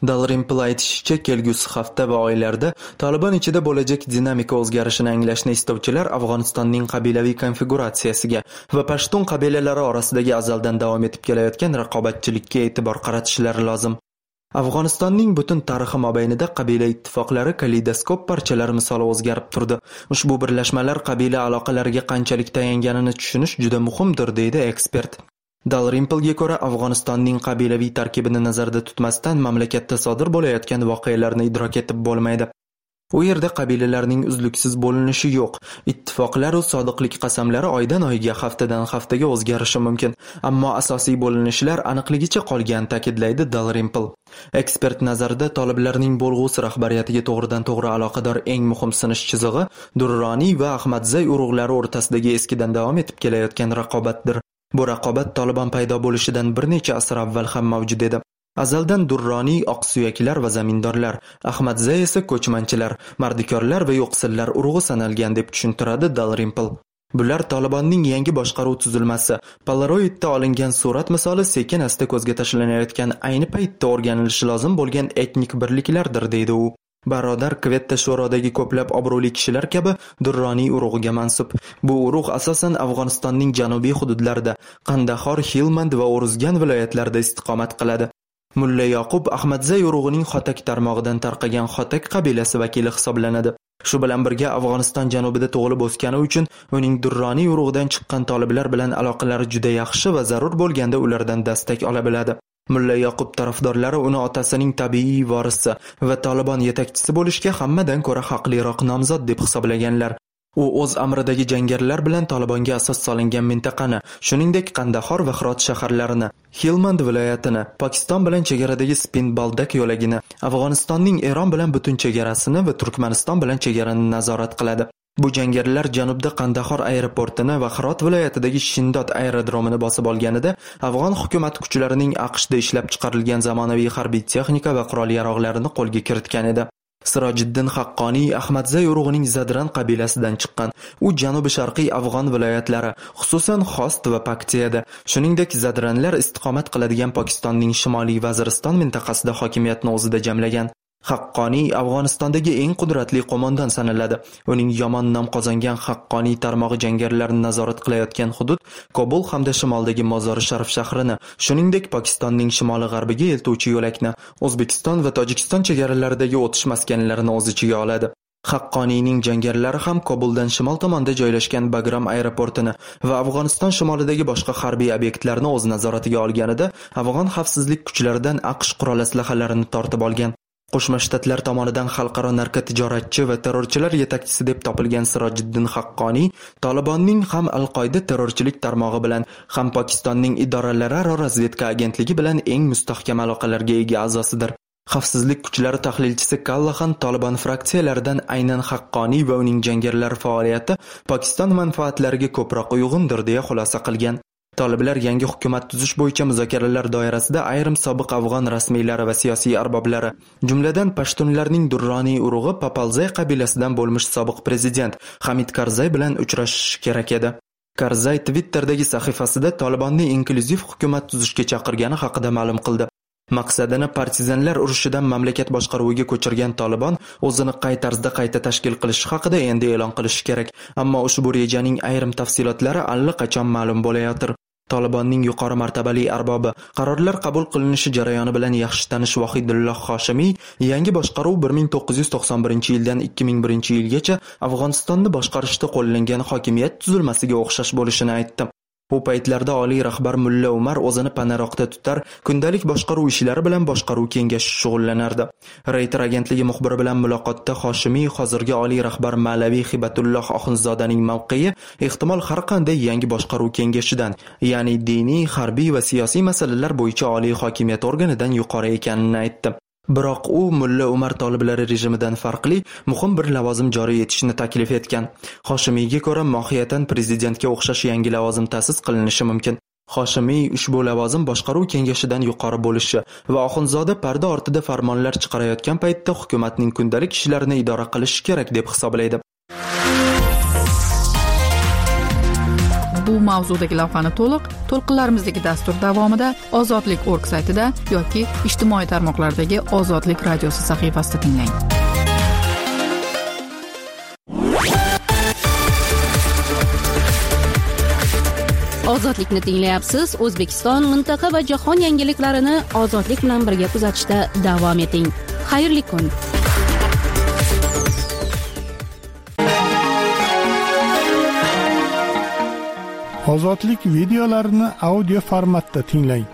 Dalrymple aytishicha, kelgusi hafta va oylarda Taliban ichida bo'lajak dinamika o'zgarishini anglashni istovchilar Afg'onistonning qabilaviy konfiguratsiyasiga va pashtun qabilalari orasidagi azaldan davom etib kelayotgan raqobatchilikka e'tibor qaratishlari lozim. Afg'onistonning butun tarixi mobaynida qabila ittifoqlari kaleidoskop parchalari misoli o'zgarib turdi. Ushbu birlashmalar qabila aloqalariga qanchalik tayanganini tushunish juda muhimdir, deydi ekspert. Dalrymple'ga ko'ra, Afg'onistonning qabilaviy tarkibini nazarda tutmasdan mamlakatda sodir bo'layotgan voqealarni idrok etib bo'lmaydi. U yerda qabilalarning uzluksiz bo'linishi yo'q. Ittifoqlar va sodiqlik qasamlari oydan oyga, haftadan haftaga o'zgarishi mumkin, ammo asosiy bo'linishlar aniqligicha qolgan, ta'kidlaydi Dalrymple. Ekspert nazarida toliblarning bo'lg'usi rahbariyatiga to'g'ridan-to'g'ri aloqador eng muhim sinish chizig'i Durroniy va Ahmadzay urug'lari o'rtasidagi eskidan davom etib kelayotgan raqobatdir. Bu raqobat Taliban paydo bo'lishidan bir necha asr avval ham mavjud edi. Azaldan Durroniy oqsuyaklar va zamindorlar, Ahmadzay esa ko'chmanchilar, mardikorlar va yo'qsillar urug'i sanalgan deb tushuntiradi Dalrymple. Bular Talibanning yangi boshqaruv tuzilmasi, Polaroidda olingan surat misoli sekin-asta ko'zga tashlanayotgan ayni paytda o'rganilishi lozim bo'lgan etnik birliklardir, deydi u. Barodar Kvetta sho'rodagi ko'plab obro'li kishilar kabi Durroniy urug'iga mansub. Bu urug' asosan Afg'onistonning janubiy hududlarida, Qandahor, Helmand va Uruzgan viloyatlarida istiqomat qiladi. Mulla Yoqub Ahmadzay urug'ining Xotak tarmog'idan tarqagan Xotak qabilasi vakili hisoblanadi. Shu bilan birga Afg'oniston janubida tug'ilib o'sgani uchun uning Durroniy urug'idan chiqqan toliblar bilan aloqalari juda yaxshi va zarur bo'lganda ulardan dastak ola biladi. Mulla Yoqub tarafdorlari uni otasining tabiiy vorisi va Taliban yetakchisi bo'lishga hammadan ko'ra haqliroq nomzod deb hisoblaganlar. U o'z amridagi jangarilar bilan Talibanga asos solingan mintaqani, shuningdek Qandahor va Hirot shaharlarini, Helmand viloyatini, Pokiston bilan chegaradagi Spin-Baldak yo'lagini, Afg'onistonning Eron bilan butun chegarasini va Turkmaniston bilan chegarani nazorat qiladi. Bu jangarilar janubda Qandahor aeroportini va Hirot viloyatidagi Shindot aerodromini bosib olganida Afg'on hukumat kuchlarining AQShda ishlab chiqarilgan zamonaviy harbiy texnika va qurol-yarog'larini qo'lga kiritgan edi. Sirojiddin Haqqoniy Ahmadzay urug'ining Zadran qabilasidan chiqqan. U janubi-sharqiy Afg'on viloyatlari, xususan Xost va Paktiyada, shuningdek Zadranlar istiqomat qiladigan Pokistonning Shimoliy Vaziriston mintaqasida hokimiyatni o'zida jamlagan. Haqqoniy Afg'onistondagi eng qudratli qo'mondon sanaladi. Uning yomon nom qozongan Haqqoniy tarmog'i jangarilarni nazorat qilayotgan hudud Kobul hamda shimoldagi Mozori Sharif shahrini, shuningdek Pokistonning shimoli-g'arbiga eltuvchi yo'lakni, O'zbekiston va Tojikiston chegaralaridagi o'tish maskanlarini o'z ichiga oladi. Haqqoniyning jangarilari ham Kobuldan shimol tomonda joylashgan Bagram aeroportini va Afg'oniston shimolidagi boshqa harbiy obyektlarni o'z nazoratiga olganida Afg'on xavfsizlik kuchlaridan AQSh qurol aslahalarini tortib olgan. Qo'shma Shtatlar tomonidan xalqaro narkotijoratchi va terrorchilar yetakchisi deb topilgan Sirojiddin Haqqoniy Talibanning ham Al-Qoida terrorchilik tarmog'i bilan, ham Pokistonning idoralararo razvedka agentligi bilan eng mustahkam aloqalarga ega a'zosidir. Xavfsizlik kuchlari tahlilchisi Kallahan Taliban fraksiyalaridan aynan Haqqoniy va uning jangarilari faoliyati Pokiston manfaatlariga ko'proq uyg'undir deya xulosa qilgan. Toliblar yangi hukumat tuzish bo'yicha muzokaralar doirasida ayrim sobiq afg'on rasmiylari va siyosiy arboblari, jumladan pashtunlarning Durroniy urug'i Papalzay qabilasidan bo'lmish sobiq prezident Hamid Karzay bilan uchrashishi kerak edi. Karzay Twitter'dagi sahifasida Tolibonni inklyuziv hukumat tuzishga chaqirgani haqida ma'lum qildi. Maqsadini partizanlar urushidan mamlakat boshqaruviga ko'chirgan Taliban o'zini qay tarzda qayta tashkil qilish haqida endi e'lon qilishi kerak, ammo ushbu rejaning ayrim tafsilotlari allaqachon ma'lum bo'layotir. Talibanning yuqori martabali arbobi, qarorlar qabul qilinishi jarayoni bilan yaxshi tanish Vohidulloh Hoshimiy yangi boshqaruv bir ming to'qqiz yuz to'qson birinchi yildan ikki ming birinchi yilgacha Afg'onistonni boshqarishda qo'llangan hokimiyat tuzilmasiga o'xshash bo'lishini aytdi. Bu paytlarda oliy rahbar Mulla Umar o'zini panaroqda tutar, kundalik boshqaruv ishlari bilan boshqaruv kengashi shug'ullanardi. Reuters agentligi muxbiri bilan muloqotda Hoshimiy hozirgi oliy rahbar Malaviy Hibatulloh Oxunzodaning mavqeyi ehtimol har qanday yangi boshqaruv kengashidan, ya'ni diniy, harbiy va siyosiy masalalar bo'yicha oliy hokimiyat organidan yuqori ekanini aytdi. Biroq u Mulla Umar toliblari rejimidan farqli muhim bir lavozim joriy etishni taklif etgan. Hoshimiyga ko'ra mohiyatan prezidentga o'xshash yangi lavozim ta'sis qilinishi mumkin. Hoshimiy ushbu lavozim boshqaruv kengashidan yuqori bo'lishi va Oxunzoda parda ortida farmonlar chiqarayotgan paytda hukumatning kundalik ishlarini idora qilish kerak deb hisoblaydi. Bu mavzudagi lavhani to'liq to'lqinlarimizdagi dastur davomida ozodlik точка org saytida yoki ijtimoiy tarmoqlardagi Ozodlik radiosi sahifasida tinglang. Ozodlikni tinglayapsiz. O'zbekiston, mintaqa va jahon yangiliklarini ozodlik bilan birga kuzatishda davom eting. Xayrli kun. Ozodlik videolarini audio formatda tinglang.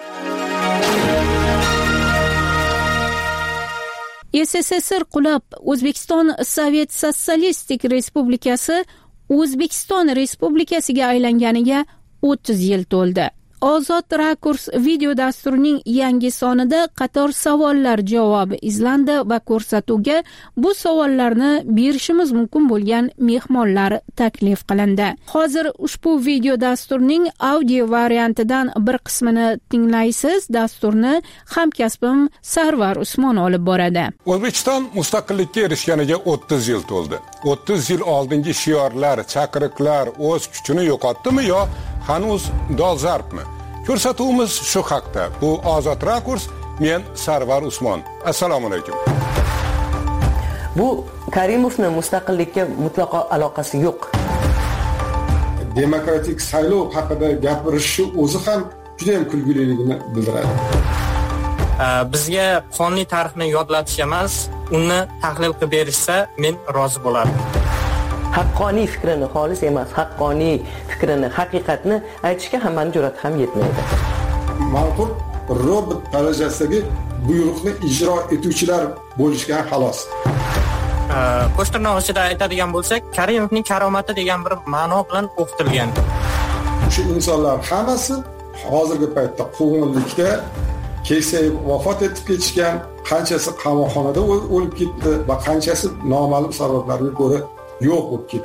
S S S R qulab, O'zbekiston Sovet Sotsialistik Respublikasi O'zbekiston Respublikasiga aylanganiga o'ttiz yil to'ldi. Ozod rakurs video dasturining yangi sonida qator savollar javobi izlandi va ko'rsatuvga bu savollarni berishimiz mumkin bo'lgan mehmonlar taklif qilindi. Hozir ushbu video dasturning audio variantidan bir qismini tinglaysiz. Dasturni hamkasbim Sarvar Usmon olib boradi. O'zbekiston mustaqillikka erishganiga o'ttiz yil to'ldi. o'ttiz yil oldingi shiorlar, chaqiriqlar o'z kuchini yo'qotdimi yo hanuz dolzarbmi? Ko'rsatuvimiz shu haqda. Bu Ozod rakurs, men Sarvar Usmon. Assalomu alaykum. Bu Karimovning mustaqillikka mutlaqo aloqasi yo'q. Demokratik saylov haqida gapirishi o'zi ham juda ham kulguliligini bildiradi. Bizga qonuniy tarixni yodlatish emas, uni tahlil qilib berishsa, men rozi bo'lardim. Haqqoniy fikrini, xolis emas, haqqoniy fikrini, haqiqatni aytishga hammaning jur'ati ham yetmaydi. Ma'qul robot darajasidagi buyruqni ijro etuvchilar bo'lishgan xolos. Qo'shtirnoq ichida aytadigan bo'lsak, Karimovning karomati degan bir ma'no bilan o'qitilgan. Shu insonlar hammasi hozirgi paytda quvg'inlikda keksayib vafot etib ketishgan, qanchasi qamoqxonada o'lib ketdi va qanchasi noma'lum sabablarga ko'ra yo'q bo'lib ketdi.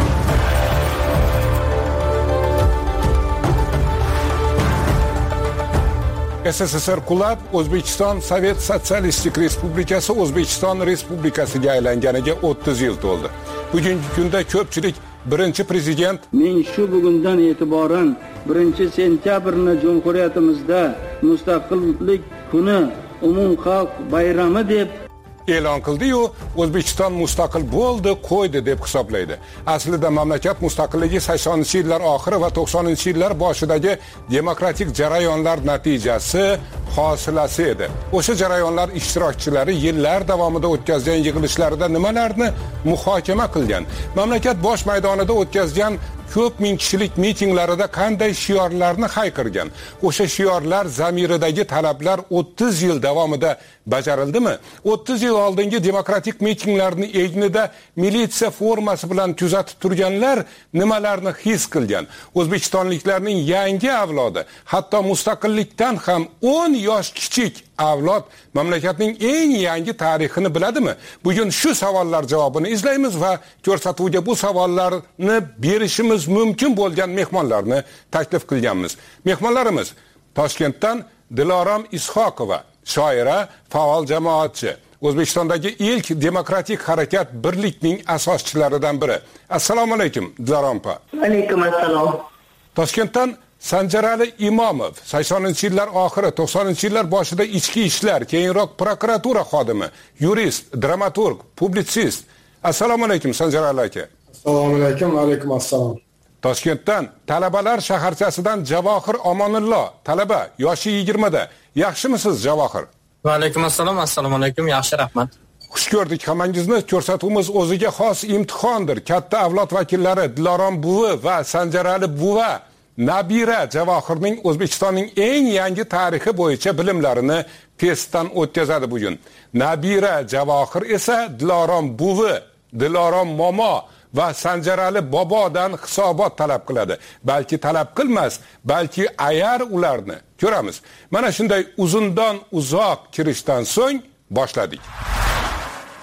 S S S R qulab, O'zbekiston Sovet Sotsialistik Respublikasi O'zbekiston Respublikasiga aylanganiga o'ttiz yil to'ldi. Bugungi kunda ko'pchilik birinchi prezident men shu bugundan e'tiboran birinchi sentyabrni Jumhuriyatimizda mustaqillik kuni umumxalq bayrami deb e'lon qildi-yu, O'zbekiston mustaqil bo'ldi, qo'ydi deb hisoblaydi. Aslida mamlakat mustaqilligi saksoninchi yillar oxiri va to'qsoninchi yillar boshidagi demokratik jarayonlar natijasi, hosilasi edi. O'sha jarayonlar ishtirokchilari yillar davomida o'tkazgan yig'ilishlarida nimalarni muhokama qilgan, mamlakat bosh maydonida o'tkazgan ko'p ming kishilik mitinglarida qanday shiorlarni hayqirgan, o'sha shiorlar zamiridagi talablar o'ttiz yil davomida bajarildimi? o'ttiz yil oldingi demokratik mitinglarni egnida militsiya formasi bilan kuzatib turganlar nimalarni his qilgan? O'zbekistonliklarning yangi avlodi, hatto mustaqillikdan ham o'n yosh kichik avlod mamlakatning eng yangi tarixini biladimi? Bugun shu savollar javobini izlaymiz va ko'rsatuvga bu savollarni berishimiz mumkin bo'lgan mehmonlarni taklif qilganmiz. Mehmonlarimiz Toshkentdan Dilorom Ishoqova, shoira, faol jamoatchi, O'zbekistondagi ilk demokratik harakat birlikning asoschilaridan biri. Assalomu alaykum, Dilorom opa. Alaykum assalom. Toshkentdan Sanjarali Imomov, saksoninchi yillar oxiri, to'qsoninchi yillar boshida ichki ishlar, keyinroq prokuratura xodimi, yurist, dramaturg, publitsist. Assalomu alaykum Sanjarali aka. Assalomu alaykum, va alaykum assalom. Toshkentdan talabalar shaharchasidan Javohir Omonullo, talaba, yoshi yigirmada. Yaxshimisiz Javohir? Va alaykum assalom, assalomu alaykum, yaxshi, rahmat. Xush ko'rdik hammangizni. Ko'rsatuvimiz o'ziga xos imtihondir. Katta avlod vakillari Dilorom buvi va Sanjarali buva Nabira Javohirning O'zbekistonning eng yangi tarixi bo'yicha bilimlarini testdan o'tkazadi bugun. Nabira Javohir esa Dilorom buvi, Dilorom momo va Sanjarali bobodan hisobot talab qiladi. Balki talab qilmas, balki ayar ularni. Ko'ramiz. Mana shunday uzundan uzoq kirishdan so'ng boshladik.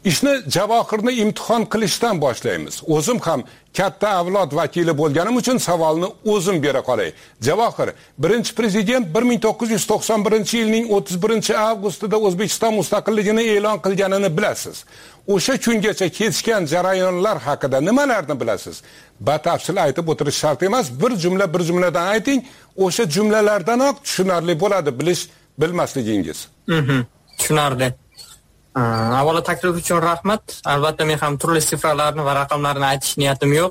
ishni Javohirni imtihon qilishdan boshlaymiz. O'zim ham katta avlod vakili bo'lganim uchun savolni o'zim bera qolay. Javohir, birinchi prezident bir ming to'qqiz yuz to'qson birinchi yilning o'ttiz birinchi avgustida O'zbekiston mustaqilligini e'lon qilganini bilasiz. O'sha kungacha kechgan jarayonlar haqida nimalarni bilasiz? Batafsil aytib o'tirish shart emas, bir jumla bir jumladan ayting, o'sha jumlalardanoq tushunarli bo'ladi bilish bilmasligingiz. Mhm. Tushunarli. Avvalo taklif uchun rahmat. Albatta men ham turli sifralarni va raqamlarni aytish niyatim yo'q.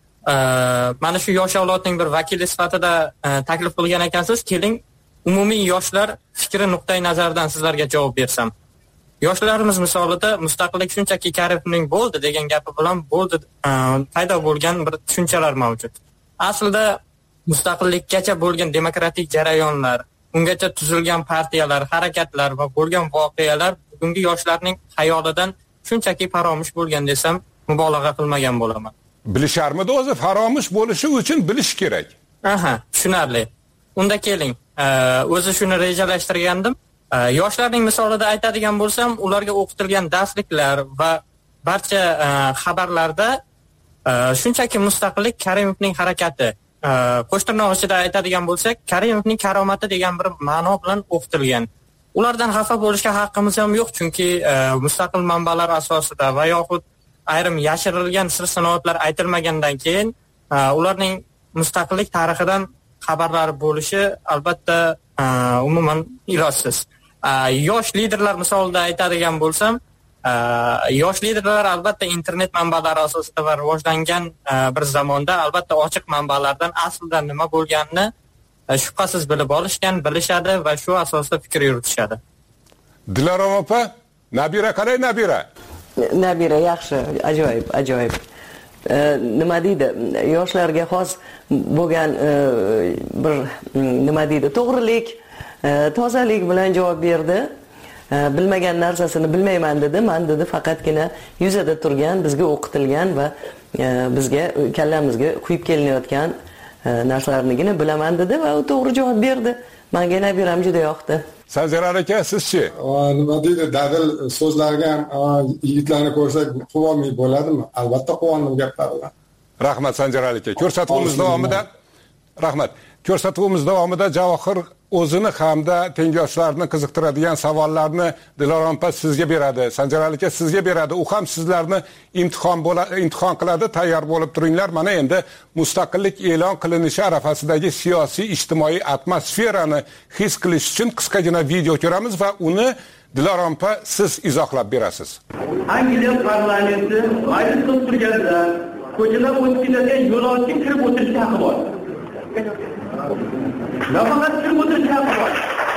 Mana shu yosh avlodning bir vakili sifatida taklif qilgan ekansiz. Keling, umumiy yoshlar fikri nuqtai nazaridan sizlarga javob bersam. Yoshlarimiz misolida mustaqillik shunchaki Karimovning bo'ldi degan gapi bilan bo'ldi paydo bo'lgan bir tushunchalar mavjud. Aslida mustaqillikkacha bo'lgan demokratik jarayonlar, ungacha tuzilgan partiyalar, harakatlar va bo'lgan voqealar bugungi yoshlarning xayolidan shunchaki faromush bo'lgan desam mubolag'a qilmagan bo'laman. Bilisharmidi o'zi faromush bo'lishi uchun bilish kerak. Aha, tushunarli. Unda keling, o'zi shuni rejalashtirgandim. Yoshlarning misolida aytadigan bo'lsam, ularga o'qitilgan darsliklar va barcha xabarlarda shunchaki mustaqillik Karimovning harakati, qo'shtirnoq ichida aytadigan bo'lsak, Karimovning karomati degan bir ma'no bilan o'qitilgan. Ulardan xafa bo'lishga haqqimiz ham yo'q, chunki mustaqil manbalar asosida va yoxud ayrim yashirilgan sir sanoatlar aytilmagandan keyin ularning mustaqillik tarixidan xabarlari bo'lishi albatta umuman ilojsiz. Yosh liderlar misolida aytadigan bo'lsam, yosh liderlar albatta internet manbalari asosida va rivojlangan bir zamonda albatta ochiq manbalardan aslida nima bo'lganini shubhasiz bilib olishgan, bilishadi va shu asosda fikr yuritishadi. Dilorom opa, Nabira qalay Nabira? Nabira yaxshi, ajoyib, ajoyib. Nima deydi, yoshlarga xos bo'lgan bir nima deydi, to'g'rilik, tozalik bilan javob berdi. Bilmagan narsasini bilmayman dedi. Men dedi faqatgina yuzada turgan, bizga o'qitilgan va bizga kallamizga quyib kelinayotgan narsalarnigina bilaman dedi va u to'g'ri javob berdi. Menga Nabiram juda yoqdi. Sanjar aka, sizchi? Nima deydi, dadil so'zlarga yigitlarni ko'rsak quvonmay bo'ladimi? Albatta quvondim gaplaridan. Rahmat Sanjar aka. Ko'rsatuvimiz davomida rahmat. Ko'rsatuvimiz davomida Javohir o'zini hamda tengdoshlarni qiziqtiradigan savollarni Dilorom opa sizga beradi, Sanjar aka sizga beradi. U ham sizlarni imtihon bo'la imtihon qiladi, tayyor bo'lib turinglar. Mana endi mustaqillik e'lon qilinishi arafasidagi siyosiy ijtimoiy atmosferani his qilish uchun qisqagina video ko'ramiz va uni Dilorom opa siz izohlab berasiz. Angliya parlamenti majlis qilib turganda ko'chalar o'tkazilgan yo'lovchi kirib o'tirish haqqi bor. Nafaqat kirib o'tirish haqqi bor.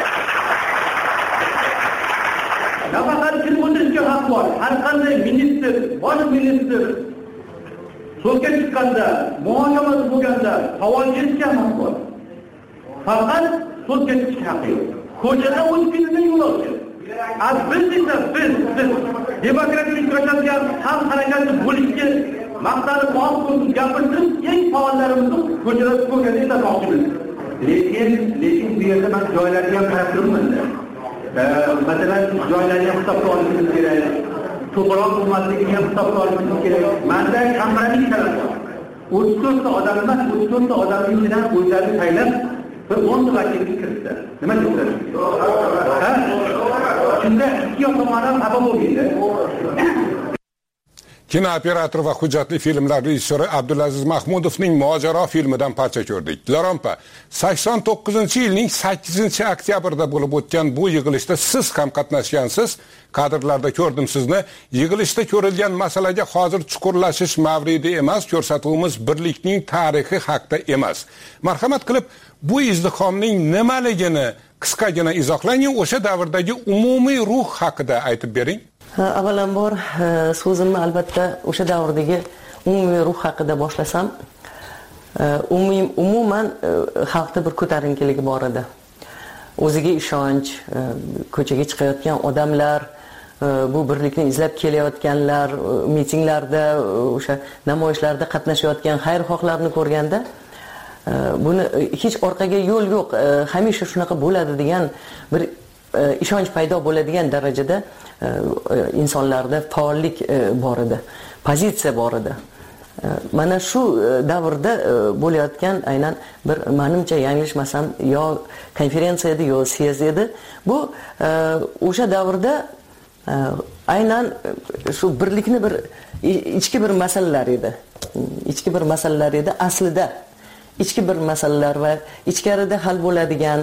Nafaqat kirib o'tirishga haqqi bor. Har qanday ministr, bosh ministr so'zga chiqqanda, muhokamasi bo'lganda savol berishga haqqi bor. Faqat so'zga chiqish haqqi yo'q. Ko'chada o'tkazilgan yo'lovchi. Az biz esa biz, biz demokratik kurashadigan xalq harakati bo'lishga maqsadni muvofiq gapirib, eng faollarimizni ko'chada ko'rganda aytmoqchimiz. Lekin, lekin bu yerda men joylarga ham qarab turibman. Masalan, joylarni ham hisobga olishimiz kerak. To'g'riroq bo'lmasligini ham hisobga olishimiz kerak. Menda kompromiss talab bor. o'ttiz to'rtta odam emas, o'ttiz to'rtta odamning ichidan o'zlarini saylab bir o'nta vakilni kiritdi. Nima deysiz? Ha? Shunda ikki tomondan xabar bo'lmaydi. Kinooperator va hujjatli filmlar rejissyori Abdulaziz Mahmudovning Mojaro filmidan parcha ko'rdik. Dilorom opa, sakson to'qqizinchi yilning sakkizinchi oktyabrda bo'lib o'tgan bu yig'ilishda siz ham qatnashgansiz. Kadrlarda ko'rdim sizni. Yig'ilishda ko'rilgan masalaga hozir chuqurlashish mavridi emas, ko'rsatuvimiz birlikning tarixi haqida emas. Marhamat qilib, bu izdihomning nimaligini qisqagina izohlang, o'sha davrdagi umumiy ruh haqida aytib bering. Avvalambor so'zimni albatta o'sha davrdagi umumiy ruh haqida boshlasam, umuman xalqda bir ko'tarinkilik bor edi. O'ziga ishonch, ko'chaga chiqayotgan odamlar, bu birlikni izlab kelayotganlar, mitinglarda, o'sha namoyishlarda qatnashayotgan xayrixohlarni ko'rganda buni hech orqaga yo'l yo'q, hamisha shunaqa bo'ladi degan bir ishonch paydo bo'ladigan darajada insonlarda faollik bor edi, pozitsiya bor edi. Mana shu davrda bo'layotgan aynan bir menimcha yanglishmasam yo konferensiya edi yo syezd edi. Bu o'sha davrda aynan shu birlikni bir ichki bir masalalar edi. Ichki bir masalalar edi. Aslida ichki bir masalalar va ichkarida hal bo'ladigan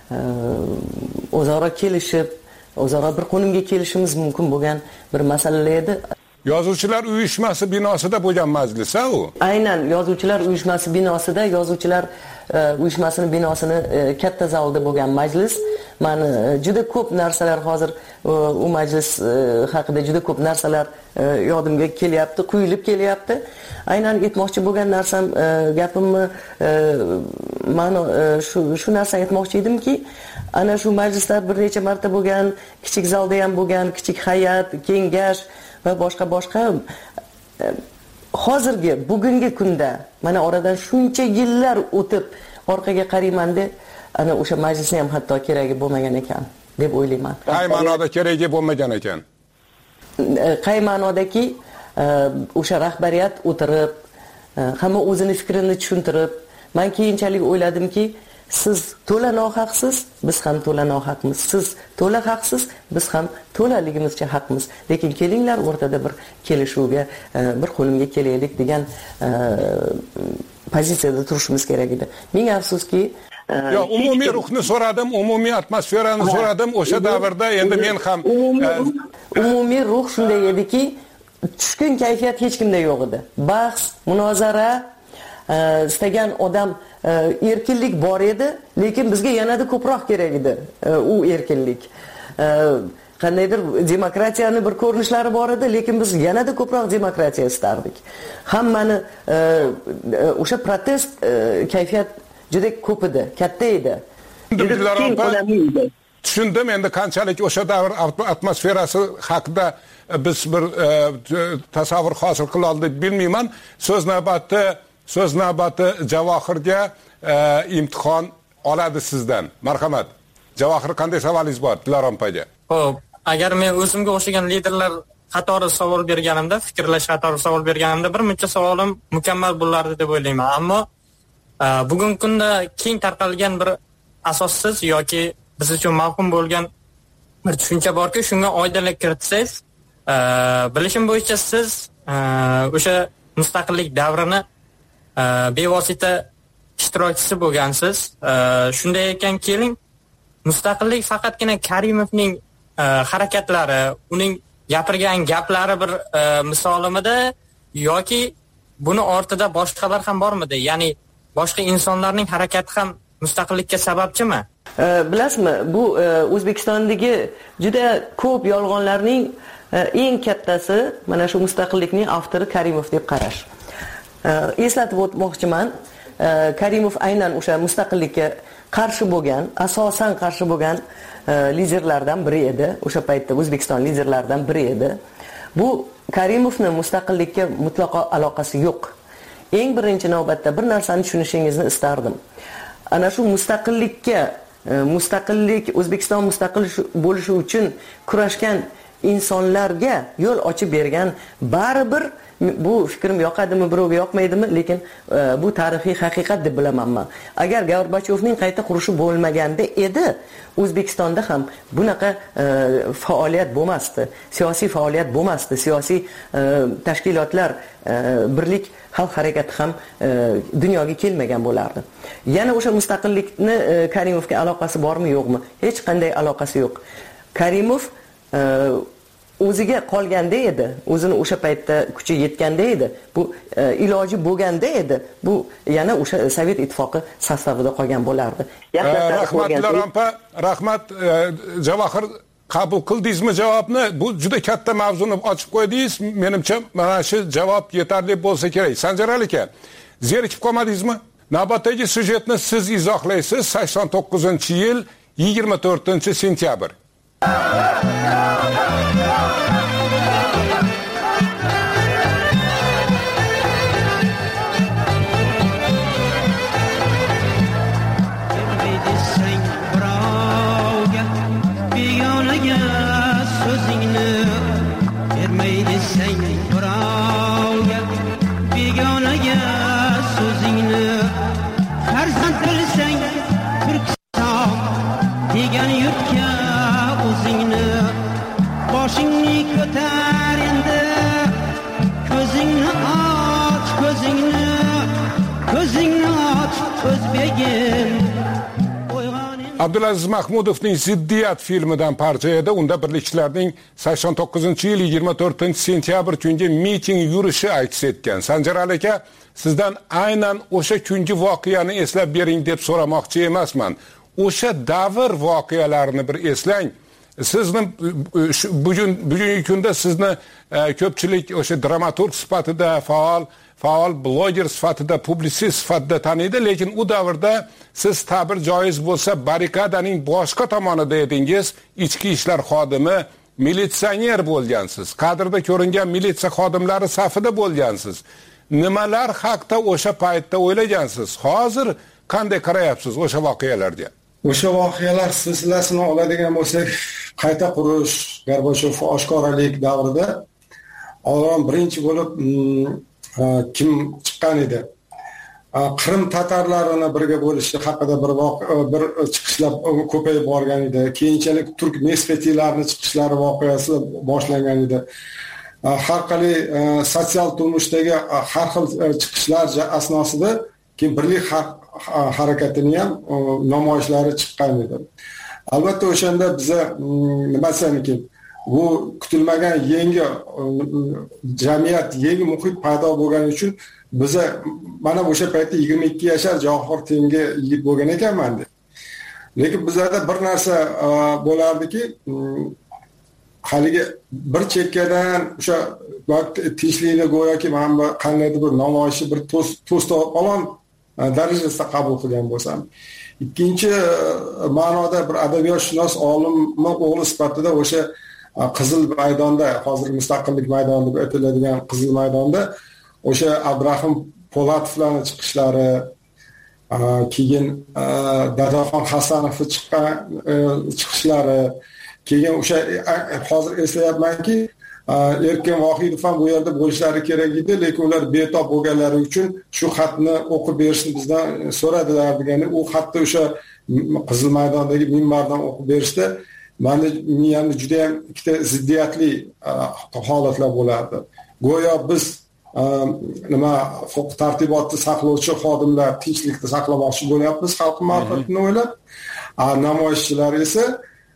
o'zaro kelishib, o'zaro bir qo'nimga kelishimiz mumkin bo'lgan bir masalalar edi. Yozuvchilar uyushmasi binosida bo'lgan majlis-a u? Aynan yozuvchilar uyushmasi binosida, yozuvchilar uyushmasining binosini katta zalda bo'lgan majlis. Meni juda ko'p narsalar hozir u majlis haqida juda ko'p narsalar yodimga kelyapti, quyilib kelyapti. Aynan aytmoqchi bo'lgan narsam, gapimni men shu shu narsa aytmoqchi edimki, ana shu majlislar bir necha marta bo'lgan, kichik zalda ham bo'lgan, kichik hay'at, kengash va boshqa boshqa hozirgi bugungi kunda mana oradan shuncha yillar o'tib orqaga qaraymanda ana o'sha majlisni ham hatto keragi bo'lmagan ekan deb o'ylayman. Qay ma'noda keragi bo'lmagan ekan? Qay ma'nodaki o'sha rahbariyat o'tirib, hamma o'zini fikrini tushuntirib, men keyinchalik o'yladimki, siz to'la nohaqsiz, biz ham to'la nohaqmiz. Siz to'la haqsiz, biz ham to'laligimizcha haqmiz. Lekin kelinglar o'rtada bir kelishuvga, bir qo'limga kelaylik degan pozitsiyada turishimiz kerak edi. Ming afsuski, yo umumiy ruhni so'radim, umumiy atmosferani so'radim. O'sha davrda endi men ham umumiy ruh shunday ediki, tushkun kayfiyat hech kimda yo'q edi. Bahs, munozara, istagan odam erkinlik bor edi, lekin bizga yanada ko'proq kerak edi u erkinlik. Qandaydir demokratiyani bir ko'rinishlari bor edi, lekin biz yanada ko'proq demokratiya istardik. Hammani o'sha protest kayfiyat juda ko'p edi, katta edi. Tushundim, endi qanchalik o'sha davr atmosferasi haqida biz bir tasavvur hosil qila oldik bilmayman. So'z navbati So'z navbati Javohirga imtihon oladi sizdan. Marhamat. Javohir, qanday savolingiz bor Dilorom opaga? Xo'p, agar men o'zimga o'xshagan liderlar qatori savol berganimda, fikrlash qatori savol berganimda bir muncha savolim mukammal bo'lardi deb o'ylayman. Ammo bugungi kunda keng tarqalgan bir asossiz yoki biz uchun mavhum bo'lgan bir tushuncha borki, shunga oydinlik kiritsangiz, bilishim bo'yicha siz o'sha mustaqillik davrini bevosita ishtirokchisi bo'lgansiz. Shunday ekan, keling, mustaqillik faqatgina Karimovning harakatlari, uning gapirgan gaplari bir misolimida yoki buni ortida boshqalar ham bormidi? Ya'ni boshqa insonlarning harakati ham mustaqillikka sababchimi? Bilasizmi, bu O'zbekistondagi juda ko'p yolg'onlarning eng kattasi mana shu mustaqillikning avtori Karimov deb qarash. Eslatib o'tmoqchiman, Karimov aynan o'sha mustaqillikka qarshi bo'lgan, asosan qarshi bo'lgan liderlardan biri edi. O'sha paytda O'zbekiston liderlaridan biri edi. Bu Karimovning mustaqillikka mutlaqo aloqasi yo'q. Eng birinchi navbatda bir narsani tushunishingizni istardim. Ana shu mustaqillikka, mustaqillik, O'zbekiston mustaqil bo'lishi uchun kurashgan insonlarga yo'l ochib bergan baribir, bu fikrim yoqadimi, birovga yoqmaydimi, lekin bu tarixiy haqiqat deb bilaman men. Agar Gorbachyovning qayta qurishi bo'lmaganda edi, O'zbekistonda ham bunaqa faoliyat bo'lmasdi, siyosiy faoliyat bo'lmasdi, siyosiy tashkilotlar, birlik xalq harakati ham dunyoga kelmagan bo'lardi. Yana o'sha mustaqillikni Karimovga aloqasi bormi, yo'qmi? Hech qanday aloqasi yo'q. Karimov o'ziga qolganda edi, o'zini o'sha paytda kuchi yetganda edi, bu iloji bo'lganda edi, bu yana o'sha Sovet ittifoqi sostavida qolgan bo'lardi. Rahmat Dilorom opa, rahmat. Javohir, qabul qildingizmi javobni? Bu juda katta mavzuni ochib qo'ydingiz. Menimcha mana shu javob yetarli bo'lsa kerak. Sanjar aka, zerikib qolmadingizmi? Navbatdagi syujetni siz izohlaysiz. sakson to'qqizinchi yil yigirma to'rtinchi sentyabr. o'zbegim. Abdulaziz Mahmudovning Ziddiyat filmidan parcha edi. Unda birlikchilarning sakson to'qqizinchi yil yigirma to'rtinchi sentyabr kungi miting yurishi aks etgan. Sanjar aka, sizdan aynan o'sha kungi voqeani eslab bering deb so'ramoqchi emasman. O'sha davr voqealarini bir eslang. Sizni bugun bugungi kunda sizni ko'pchilik o'sha dramaturg sifatida faol faol bloger sifatida, publisist sifatida taniydi, lekin u davrda siz ta'bir joiz bo'lsa barrikadaning boshqa tomonida edingiz, ichki ishlar xodimi, militsioner bo'lgansiz. Kadrda ko'ringan militsiya xodimlari safida bo'lgansiz. Nimalar haqida o'sha paytda o'ylagansiz? Hozir qanday qarayapsiz o'sha voqealarga? O'sha voqealar silsilasini oladigan bo'lsak, qayta qurish, Gorbachyov oshkoralik davrida avval birinchi bo'lib kim chiqqan edi? Qrim tatarlarini birga bo'lishi haqida bir bir chiqishlar ko'payib borgan edi. Keyinchalik turk mesfetilarni chiqishlari voqeasi boshlangan edi. Har qalay sotsial turmushdagi har xil chiqishlar asnosida kim birlik harakatining ham namoyishlari chiqqan edi. Albatta o'shanda biza nima desam ekan, bu kutilmagan yangi jamiyat, yangi muhit paydo bo'lgani uchun biza mana o'sha paytda yigirma ikki yashar Javohir tengi yigit bo'lgan ekanman deb. Lekin bizlarda bir narsa bo'lardiki, haligi bir chekkadan o'sha tinchlikni go'yoki mana bu qandaydir bir namoyishni bir to'st olon darajasida qabul qilgan bo'lsam, ikkinchi ma'noda bir adabiyotshunos olimni o'g'li sifatida o'sha Qizil maydonda, hozir Mustaqillik maydoni deb aytiladigan Qizil maydonda o'sha Abdrahim Polatovlarning chiqishlari, keyin Dadaxon Hasanovning chiqqan chiqishlari, keyin o'sha hozir eslayapmanki, Erkin Vohidov ham bu yerda bo'lishlari kerak edi, lekin ular betob bo'lganlari uchun shu xatni o'qib berishni bizdan so'radilar degani, u xatni o'sha Qizil maydondagi minbardan o'qib berishdi. Meni miyamda juda ham ikkita ziddiyatli holatlar bo'lardi. Go'yo biz nima huquq tartibotni saqlovchi xodimlar tinchlikni saqlamoqchi bo'lyapmiz, xalq manfaatini o'ylab, namoyishchilar esa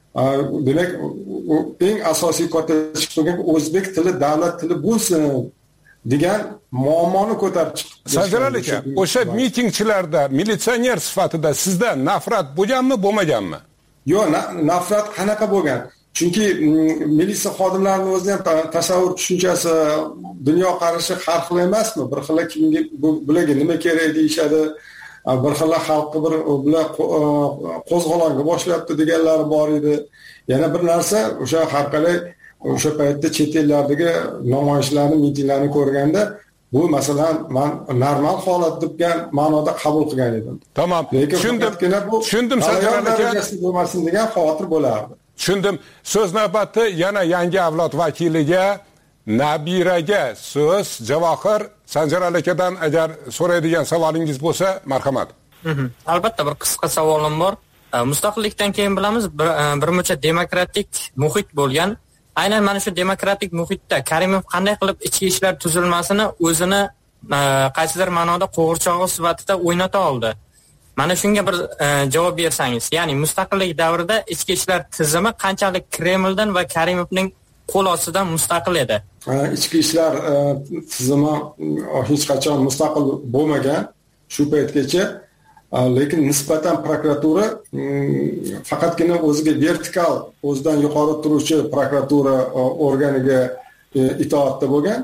demak eng asosiy ko'tarib chiqqan o'zbek tili davlat tili bo'lsin degan muammoni ko'tarib chiqdi. Sanjar aka, o'sha mitingchilarda militsioner sifatida sizda nafrat bo'lganmi, bo'lmaganmi? Yo'q, nafrat qanaqa bo'lgan? Chunki militsiya xodimlarining o'zida ham tasavvur tushunchasi, dunyo qarashi har xil emasmi? Bir xil kimga bularga nima kerak deyishadi, bir xil xalqni bir bular qo'zg'olonga boshlayapti deganlari bor edi. Yana bir narsa, o'sha har qalay o'sha paytda chet ellardagi namoyishlarni, mitinglarni ko'rganda, bu masalan men normal holat degan ma'noda qabul qilgan edim. Tamam. Tushundim. Tushundim Sanjar aka. Bo'lmasin degan xavotir bo'lardi. Tushundim. So'z navbati yana yangi avlod vakiliga, nabiraga so'z. Javohir, Sanjar akadan agar so'raydigan savolingiz bo'lsa, marhamat. Albatta bir qisqa savolim bor. Mustaqillikdan keyin bilamiz bir, bir muncha demokratik muhit bo'lgan. Aynan mana shu demokratik muhitda Karimov qanday qilib ichki ishlar tuzilmasini o'zini qaysidir ma'noda qo'g'irchog'i sifatida o'ynata oldi. Mana shunga bir javob bersangiz, ya'ni mustaqillik davrida ichki ishlar tizimi qanchalik Kremldan va Karimovning qo'l ostidan mustaqil edi? Ichki ishlar tizimi hech qachon mustaqil bo'lmagan shu paytgacha, lekin nisbatan prokuratura faqatgina o'ziga vertikal, o'zidan yuqori turuvchi prokuratura organiga itoatda bo'lgan.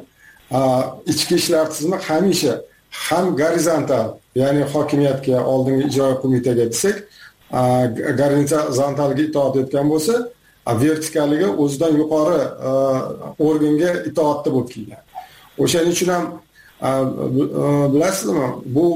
Ichki ishlar tizimi hamisha ham gorizontal, ya'ni hokimiyatga, oldingi ijroiya qo'mitaga desak, gorizontalga itoat etgan bo'lsa, vertikaliga, o'zidan yuqori organga itoatda bo'lib kelgan. O'shaning uchun ham bilasizmi, bu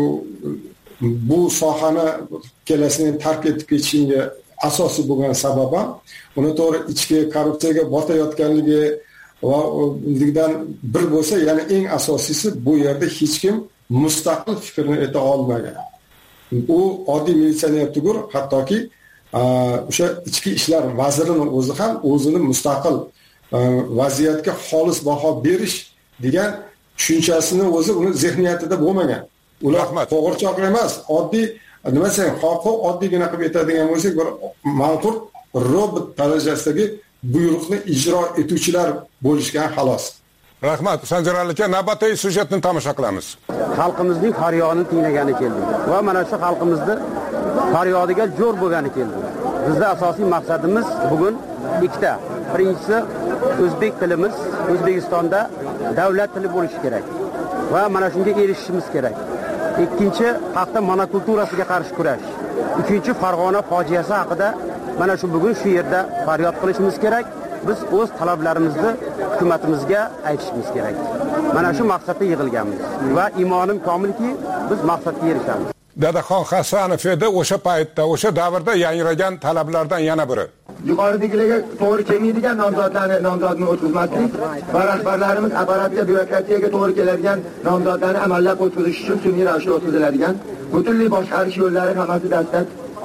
bu sohani kelasining tark etib ketishiga asosiy bo'lgan sabab ham uni to'g'ri ichki korrupsiyaga botayotganligi va undan bir bo'lsa, yana eng asosiysi bu yerda hech kim mustaqil fikrni ayta olmagan. U oddiy militsioner tugur, hattoki o'sha ichki ishlar vazirining o'zi ham o'zini mustaqil vaziyatga xolis baho berish degan tushunchasini o'zi uni zehniyatida bo'lmagan. ular qo'g'irchoq emas, oddiy nima desam, xoqi oddiygina qilib aytadigan bo'lsak, bir manqurt robot darajasidagi buyruqni ijro etuvchilar bo'lishgan xolos. Rahmat, Sanjar aka, navbatdagi syujetni tomosha qilamiz. Xalqimizning faryodini tinglagani keldi va mana shu xalqimizni faryodiga jo'r bo'lgani keldi. Bizda asosiy maqsadimiz bugun ikkita. Birinchisi, o'zbek tilimiz O'zbekistonda davlat tili bo'lishi kerak va mana shunga erishishimiz kerak. Ikkinchi, paxta monokulturasiga qarshi kurash. Uchinchi, Farg'ona fojiasi haqida mana shu bugun shu yerda faryod qilishimiz kerak. Biz o'z talablarimizni hukumatimizga aytishimiz kerak. Mana shu maqsadda yig'ilganmiz va imonim komilki, biz maqsadga erishamiz. Dadaxon Hasanov edi o'sha paytda, o'sha davrda yangragan talablardan yana biri. Yuqoridagilarga to'g'ri kelmaydigan nomzodlarni nomzodni o'tkazmaslik va rahbarlarimiz apparatga, byurokratiyaga to'g'ri keladigan nomzodlarni amallab o'tkazish uchun sun'iy ravishda o'tkaziladigan butunlay boshqarish yo'llari hammasi dastlab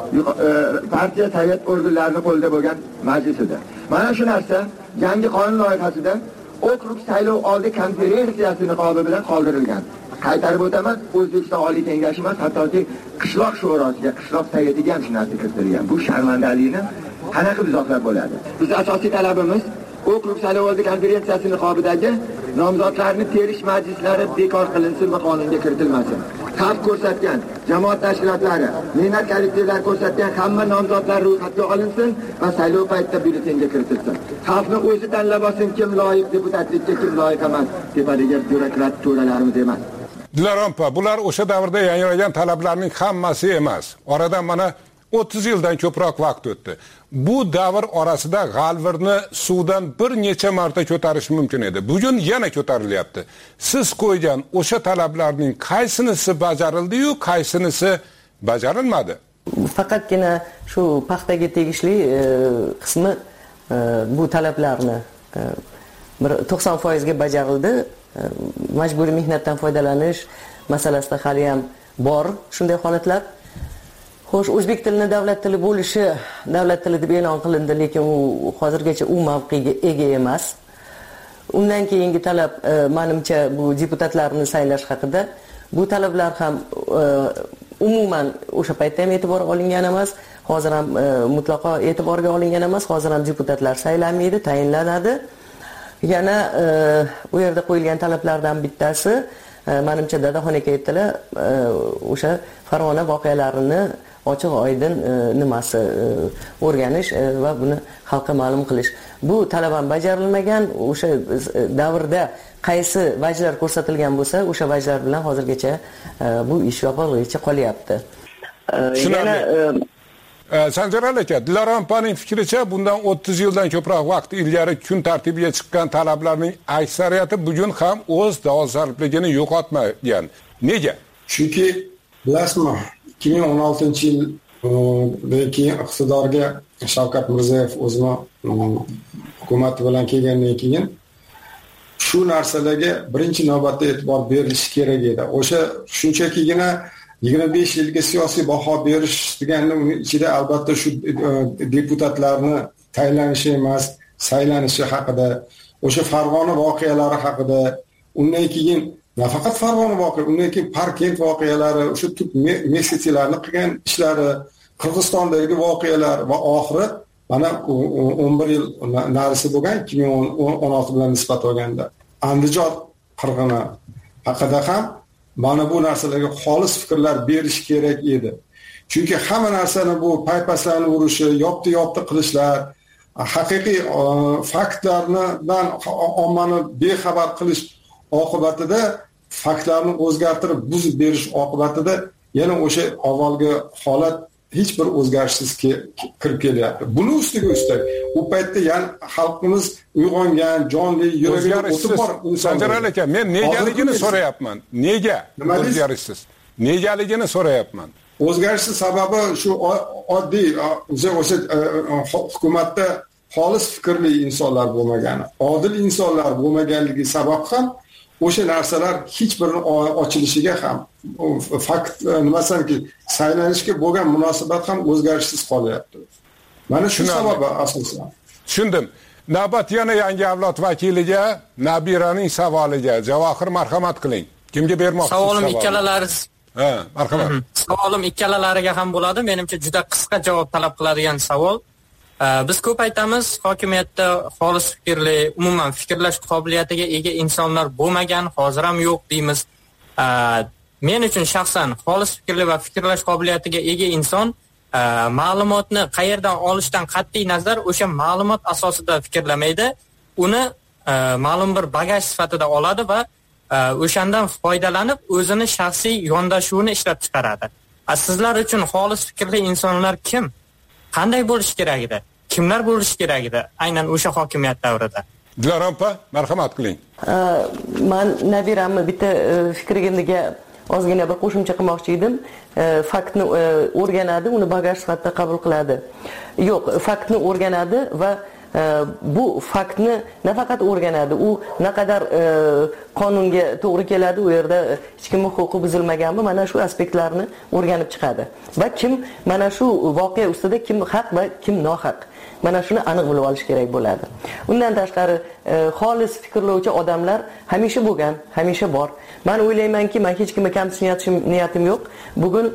partiya sovet organlarining qo'lida bo'lgan majlis edi. Mana shu narsa yangi qonun loyihasida okrug saylov oldi konferensiyasi niqobi bilan qoldirilgan. Qaytarib o'taman, O'zbekiston Oliy Kengashi emas, hattoki qishloq shurosiga, qishloq sovietiga ham shu narsa kiritilgan. Bu sharmandalikni qanaqa izohlab bo'ladi? Biz asosiy talabimiz okrug saylov oldi konferensiyasi niqobidagi nomzodlarni terish majlislari bekor qilinsin va qonunga kiritilmasin. Xalq ko'rsatgan, jamoat tashkilotlari, mehnat kollektivlari ko'rsatgan hamma nomzodlar ro'yxatga olinsin va saylov paytida byulletenga kiritilsin. Xalqni o'zi tanlab olsin, kim loyiq deputatlikka, kim loyiq emas, tepadagi byurokrat to'ralarimiz emas. Dilarampa, bular o'sha davrda yangragan talablarning hammasi emas. Oradan mana o'ttiz yildan ko'proq vaqt o'tdi. Bu davr orasida g'alvirni suvdan bir necha marta ko'tarish mumkin edi. Bugun yana ko'tarilyapti. Siz qo'ygan o'sha talablarning qaysinisi bajarildi-yu, qaysinisi bajarilmadi? Faqatgina shu paxtaga tegishli e, qismi e, bu talablarni e, bir to'qson foiz ga bajarildi. E, majburiy mehnatdan foydalanish masalasida hali ham bor shunday holatlar. Xo'sh, o'zbek tilini davlat tili bo'lishi davlat tili deb e'lon qilindi, lekin u hozirgacha u mavqega ega emas. Undan keyingi talab e, menimcha bu deputatlarni saylash haqida. Bu talablar ham e, umuman o'sha paytda ham e'tibor olingan emas, hozir ham e, mutlaqo e'tiborga olingan emas. Hozir ham deputatlar saylanmaydi, tayinlanadi. Yana e, u yerda qo'yilgan talablardan bittasi e, menimcha Dadaxon aka aytdilar, e, o'sha Farg'ona voqealarini ochiq oydin e, nimasi e, o'rganish e, va buni xalqqa ma'lum qilish. Bu talab ham bajarilmagan. O'sha e, davrda qaysi vajlar ko'rsatilgan bo'lsa, o'sha vajlar bilan hozirgacha e, bu ish yopiqligicha qolyapti. Yana e, Sanjar aka, Dilarompaning fikricha bundan o'ttiz yildan ko'proq vaqt ilgari kun tartibiga chiqqan talablarning aksariyati bugun ham o'z dolzarbligini yo'qotmagan. Nega? Chunki bilasizmi, ikki ming o'n oltinchi yildan keyin iqtidorga Shavkat Mirziyoyev o'zini hukumati bilan kelgandan keyin shu narsalarga birinchi navbatda e'tibor berilishi kerak edi. O'sha shunchakigina yigirma besh yilga siyosiy baho berish deganda uning ichida albatta shu deputatlarni tayinlanishi emas, saylanishi haqida, o'sha Farg'ona voqealari haqida, undan keyin nafaqat Farg'ona voqea, undan keyin Parkent voqealari, o'sha tub messejilarni qilgan ishlari, Qirg'izistondagi voqealar va oxiri mana o'n bir yil narisi bo'lgan ikki ming o'n olti bilan nisbat olganda Andijon qirg'ini haqida ham mana bu narsalarga xolis fikrlar berish kerak edi. Chunki hamma narsani bu paypaslarni urishi, yopti-yopti qilishlar, haqiqiy faktlardan ommani bexabar qilish oqibatida, faktlarni o'zgartirib, buzib berish oqibatida yana o'sha avvalgi holat hech bir o'zgarishsiz kirib kelyapti. Buni ustiga ustak, u paytda yana xalqimiz uyg'ongan, jonli, yuragiga o'tib bor. Sanjar aka, men negaligini so'rayapman. Nega o'zgarishsiz? Negaligini so'rayapman. O'zgarishsiz sababi shu oddiy o'sha o'sha hukumatda xolis fikrli insonlar bo'lmagani, odil insonlar bo'lmaganligi sabab ham o'sha narsalar hech birini ochilishiga ham fakt nimasanki saylanishga bo'lgan munosabat ham o'zgarishsiz qolyapti. Mana shu sababi asosan. Tushundim. Navbat yana yangi avlod vakiliga, Nabiraning savoliga Javohir marhamat qiling. Kimga bermoqchisiz? Savolim ikkalalaringiz Ha, marhamat. Savolim ikkalalariga ham bo'ladi. Menimcha juda qisqa javob talab qiladigan savol. Biz ko'p aytamiz, hokimiyatda xolis fikrli, umuman fikrlash qobiliyatiga ega insonlar bo'lmagan, hozir ham yo'q deymiz. Men uchun shaxsan xolis fikrli va fikrlash qobiliyatiga ega inson ma'lumotni qayerdan olishdan qat'iy nazar o'sha ma'lumot asosida fikrlamaydi, uni ma'lum bir bagaj sifatida oladi va o'shandan foydalanib o'zini shaxsiy yondashuvini ishlab chiqaradi. Sizlar uchun xolis fikrli insonlar kim? Qanday bo'lish kerak edi? Kimlar bo'lish kerak edi aynan o'sha hokimiyat davrida? Dilara opa, marhamat qiling. Men nabiramni bitta fikrimga ozgina bir qo'shimcha qilmoqchi edim. Faktni o'rganadi, uni bagaj sifatida qabul qiladi. Yo'q, faktni o'rganadi va bu faktni nafaqat o'rganadi, u naqadar qonunga to'g'ri keladi, u yerda hech kimning huquqi buzilmaganmi, mana shu aspektlarni o'rganib chiqadi. Va kim mana shu voqea ustida kim haq va kim nohaq, mana shuni aniq bilib olish kerak bo'ladi. Undan tashqari xolis fikrlovchi odamlar hamisha bo'lgan, hamisha bor. Men o'ylaymanki, men hech kimga kamsitishim niyatim yo'q. Bugun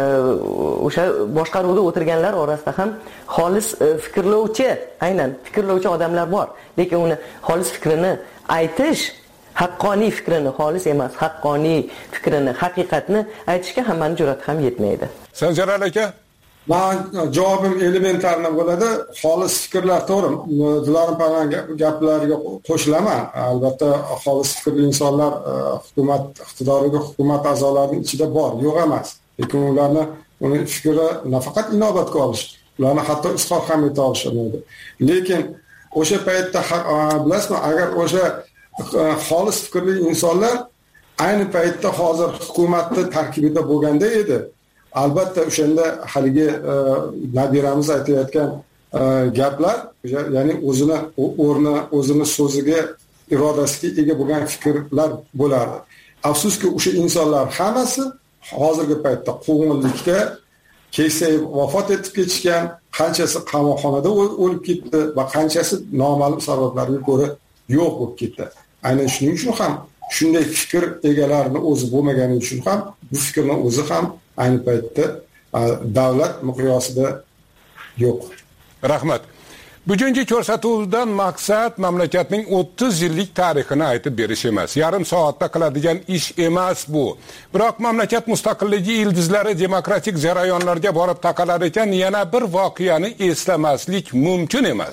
o'sha boshqaruvda o'tirganlar orasida ham xolis fikrlovchi, aynan fikrlovchi odamlar bor. Lekin uni xolis fikrini aytish, haqqoniy fikrini, xolis emas, haqqoniy fikrini, haqiqatni aytishga hammaning jur'ati ham yetmaydi. Sanjar aka, men javobim elementarni bo'ladi. Xolis fikrlar to'g'ri. Dilara opaning gaplariga qo'shilaman. Albatta, xolis fikrli insonlar hukumat iqtidoriga, hukumat a'zolarining ichida bor, yo'q emas. Lekin ularni uni fikri nafaqat inobatga olish, ularni hatto izhor ham eta olishmaydi. Lekin o'sha paytda bilasizmi, agar o'sha xolis fikrli insonlar ayni paytda hozir hukumatning tarkibida bo'lganda edi, albatta o'shanda haligi nabiramiz aytayotgan gaplar, ya'ni o'zini o'rni, o'zini so'ziga, irodasiga ega bo'lgan fikrlar bo'lardi. Afsuski, o'sha insonlar hammasi hozirgi paytda quvg'inlikda keksayib vafot etib ketishgan, qanchasi qamoqxonada o'lib ketdi va qanchasi noma'lum sabablarga ko'ra yo'q bo'lib ketdi. Aynan shuning uchun ham shunday fikr egalarini o'zi bo'lmagani uchun ham bu fikrni o'zi ham ayni paytda davlat miqyosida yo'q. Rahmat. Bugungi ko'rsatuvdan maqsad mamlakatning o'ttiz yillik tarixini aytib berish emas. Yarim soatda qiladigan ish emas bu. Biroq mamlakat mustaqilligi ildizlari demokratik jarayonlarga borib taqalar ekan, yana bir voqeani eslamaslik mumkin emas.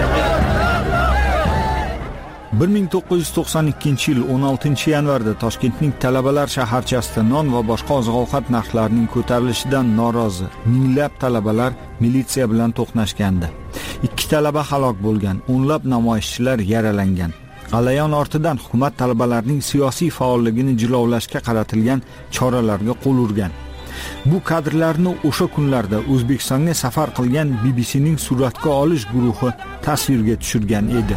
bir ming to'qqiz yuz to'qson ikkinchi yil o'n oltinchi yanvarda Toshkentning talabalar shaharchasida non va boshqa oziq-ovqat narxlarining ko'tarilishidan norozi minglab talabalar militsiya bilan to'qnashgandi. Ikki talaba halok bo'lgan, o'nlab namoyishchilar yaralangan. G'alayon ortidan hukumat talabalarning siyosiy faolligini jilovlashga qaratilgan choralarga qo'l urgan. Bu kadrlarni o'sha kunlarda O'zbekistonga safar qilgan B B C'ning suratga olish guruhi tasvirga tushirgan edi.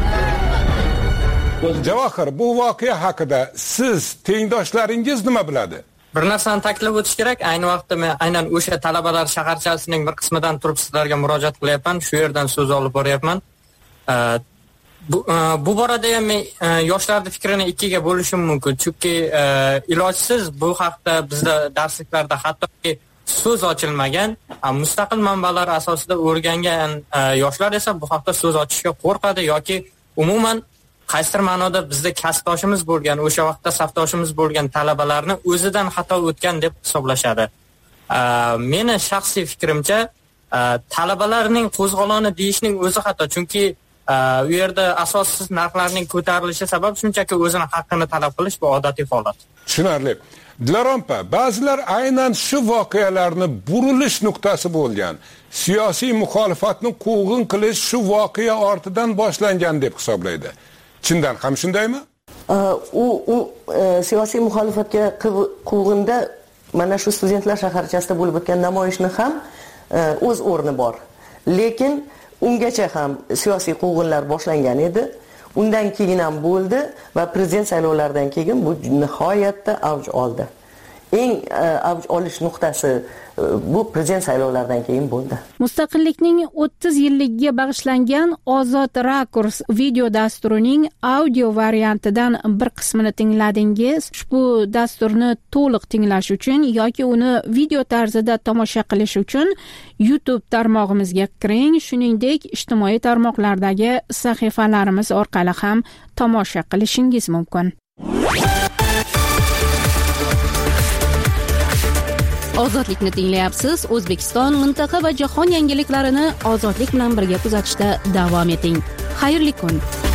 Javohir, bu voqea haqida siz, tengdoshlaringiz nima biladi? Bir narsani ta'kidlab o'tish kerak. Ayni vaqtda men aynan o'sha talabalar shaharchasining bir qismidan turib sizlarga murojaat qilyapman. Shu yerdan so'z olib boryapman. Bu, bu borada ham men yoshlarning fikrini ikkiga bo'lishim mumkin. Chunki ilojsiz bu haqda bizda darsliklarda hattoki so'z ochilmagan. Mustaqil manbalar asosida o'rgangan yoshlar esa bu haqda so'z ochishga qo'rqadi yoki umuman qaysidir ma'noda bizda kasbdoshimiz bo'lgan, o'sha vaqtda safdoshimiz bo'lgan talabalarni o'zidan xato o'tgan deb hisoblashadi. Meni shaxsiy fikrimcha, talabalarning qo'zg'oloni deyishning o'zi xato, chunki u yerda asossiz narxlarning ko'tarilishi sabab shunchaki o'zini haqqini talab qilish bu odatiy holat. Tushunarli. Dilara opa, ba'zilar aynan shu voqealarni burilish nuqtasi bo'lgan, siyosiy muxolifatni quvg'in qilish shu voqea ortidan boshlangan deb hisoblaydi. Chindan ham shundaymi? U u siyosiy muxolifatga quvg'inda mana shu studentlar shaharchasida bo'lib o'tgan namoyishni ham o'z o'rni bor. Lekin ungacha ham siyosiy quvg'inlar boshlangan edi. Undan keyin ham bo'ldi va prezident saylovlaridan keyin bu nihoyatda avj oldi. eng avj olish nuqtasi bu prezident saylovlaridan keyin bo'ldi. Mustaqillikning o'ttiz yilligiga bag'ishlangan Ozod Rakurs video dasturining audio variantidan bir qismini tingladingiz. Ushbu dasturni to'liq tinglash uchun yoki uni video tarzida tomosha qilish uchun YouTube tarmog'imizga kiring, shuningdek ijtimoiy tarmoqlardagi sahifalarimiz orqali ham tomosha qilishingiz mumkin. Ozodlikni tinglayapsiz. O'zbekiston, mintaqa va jahon yangiliklarini ozodlik bilan birga kuzatishda davom eting. Xayrli kun.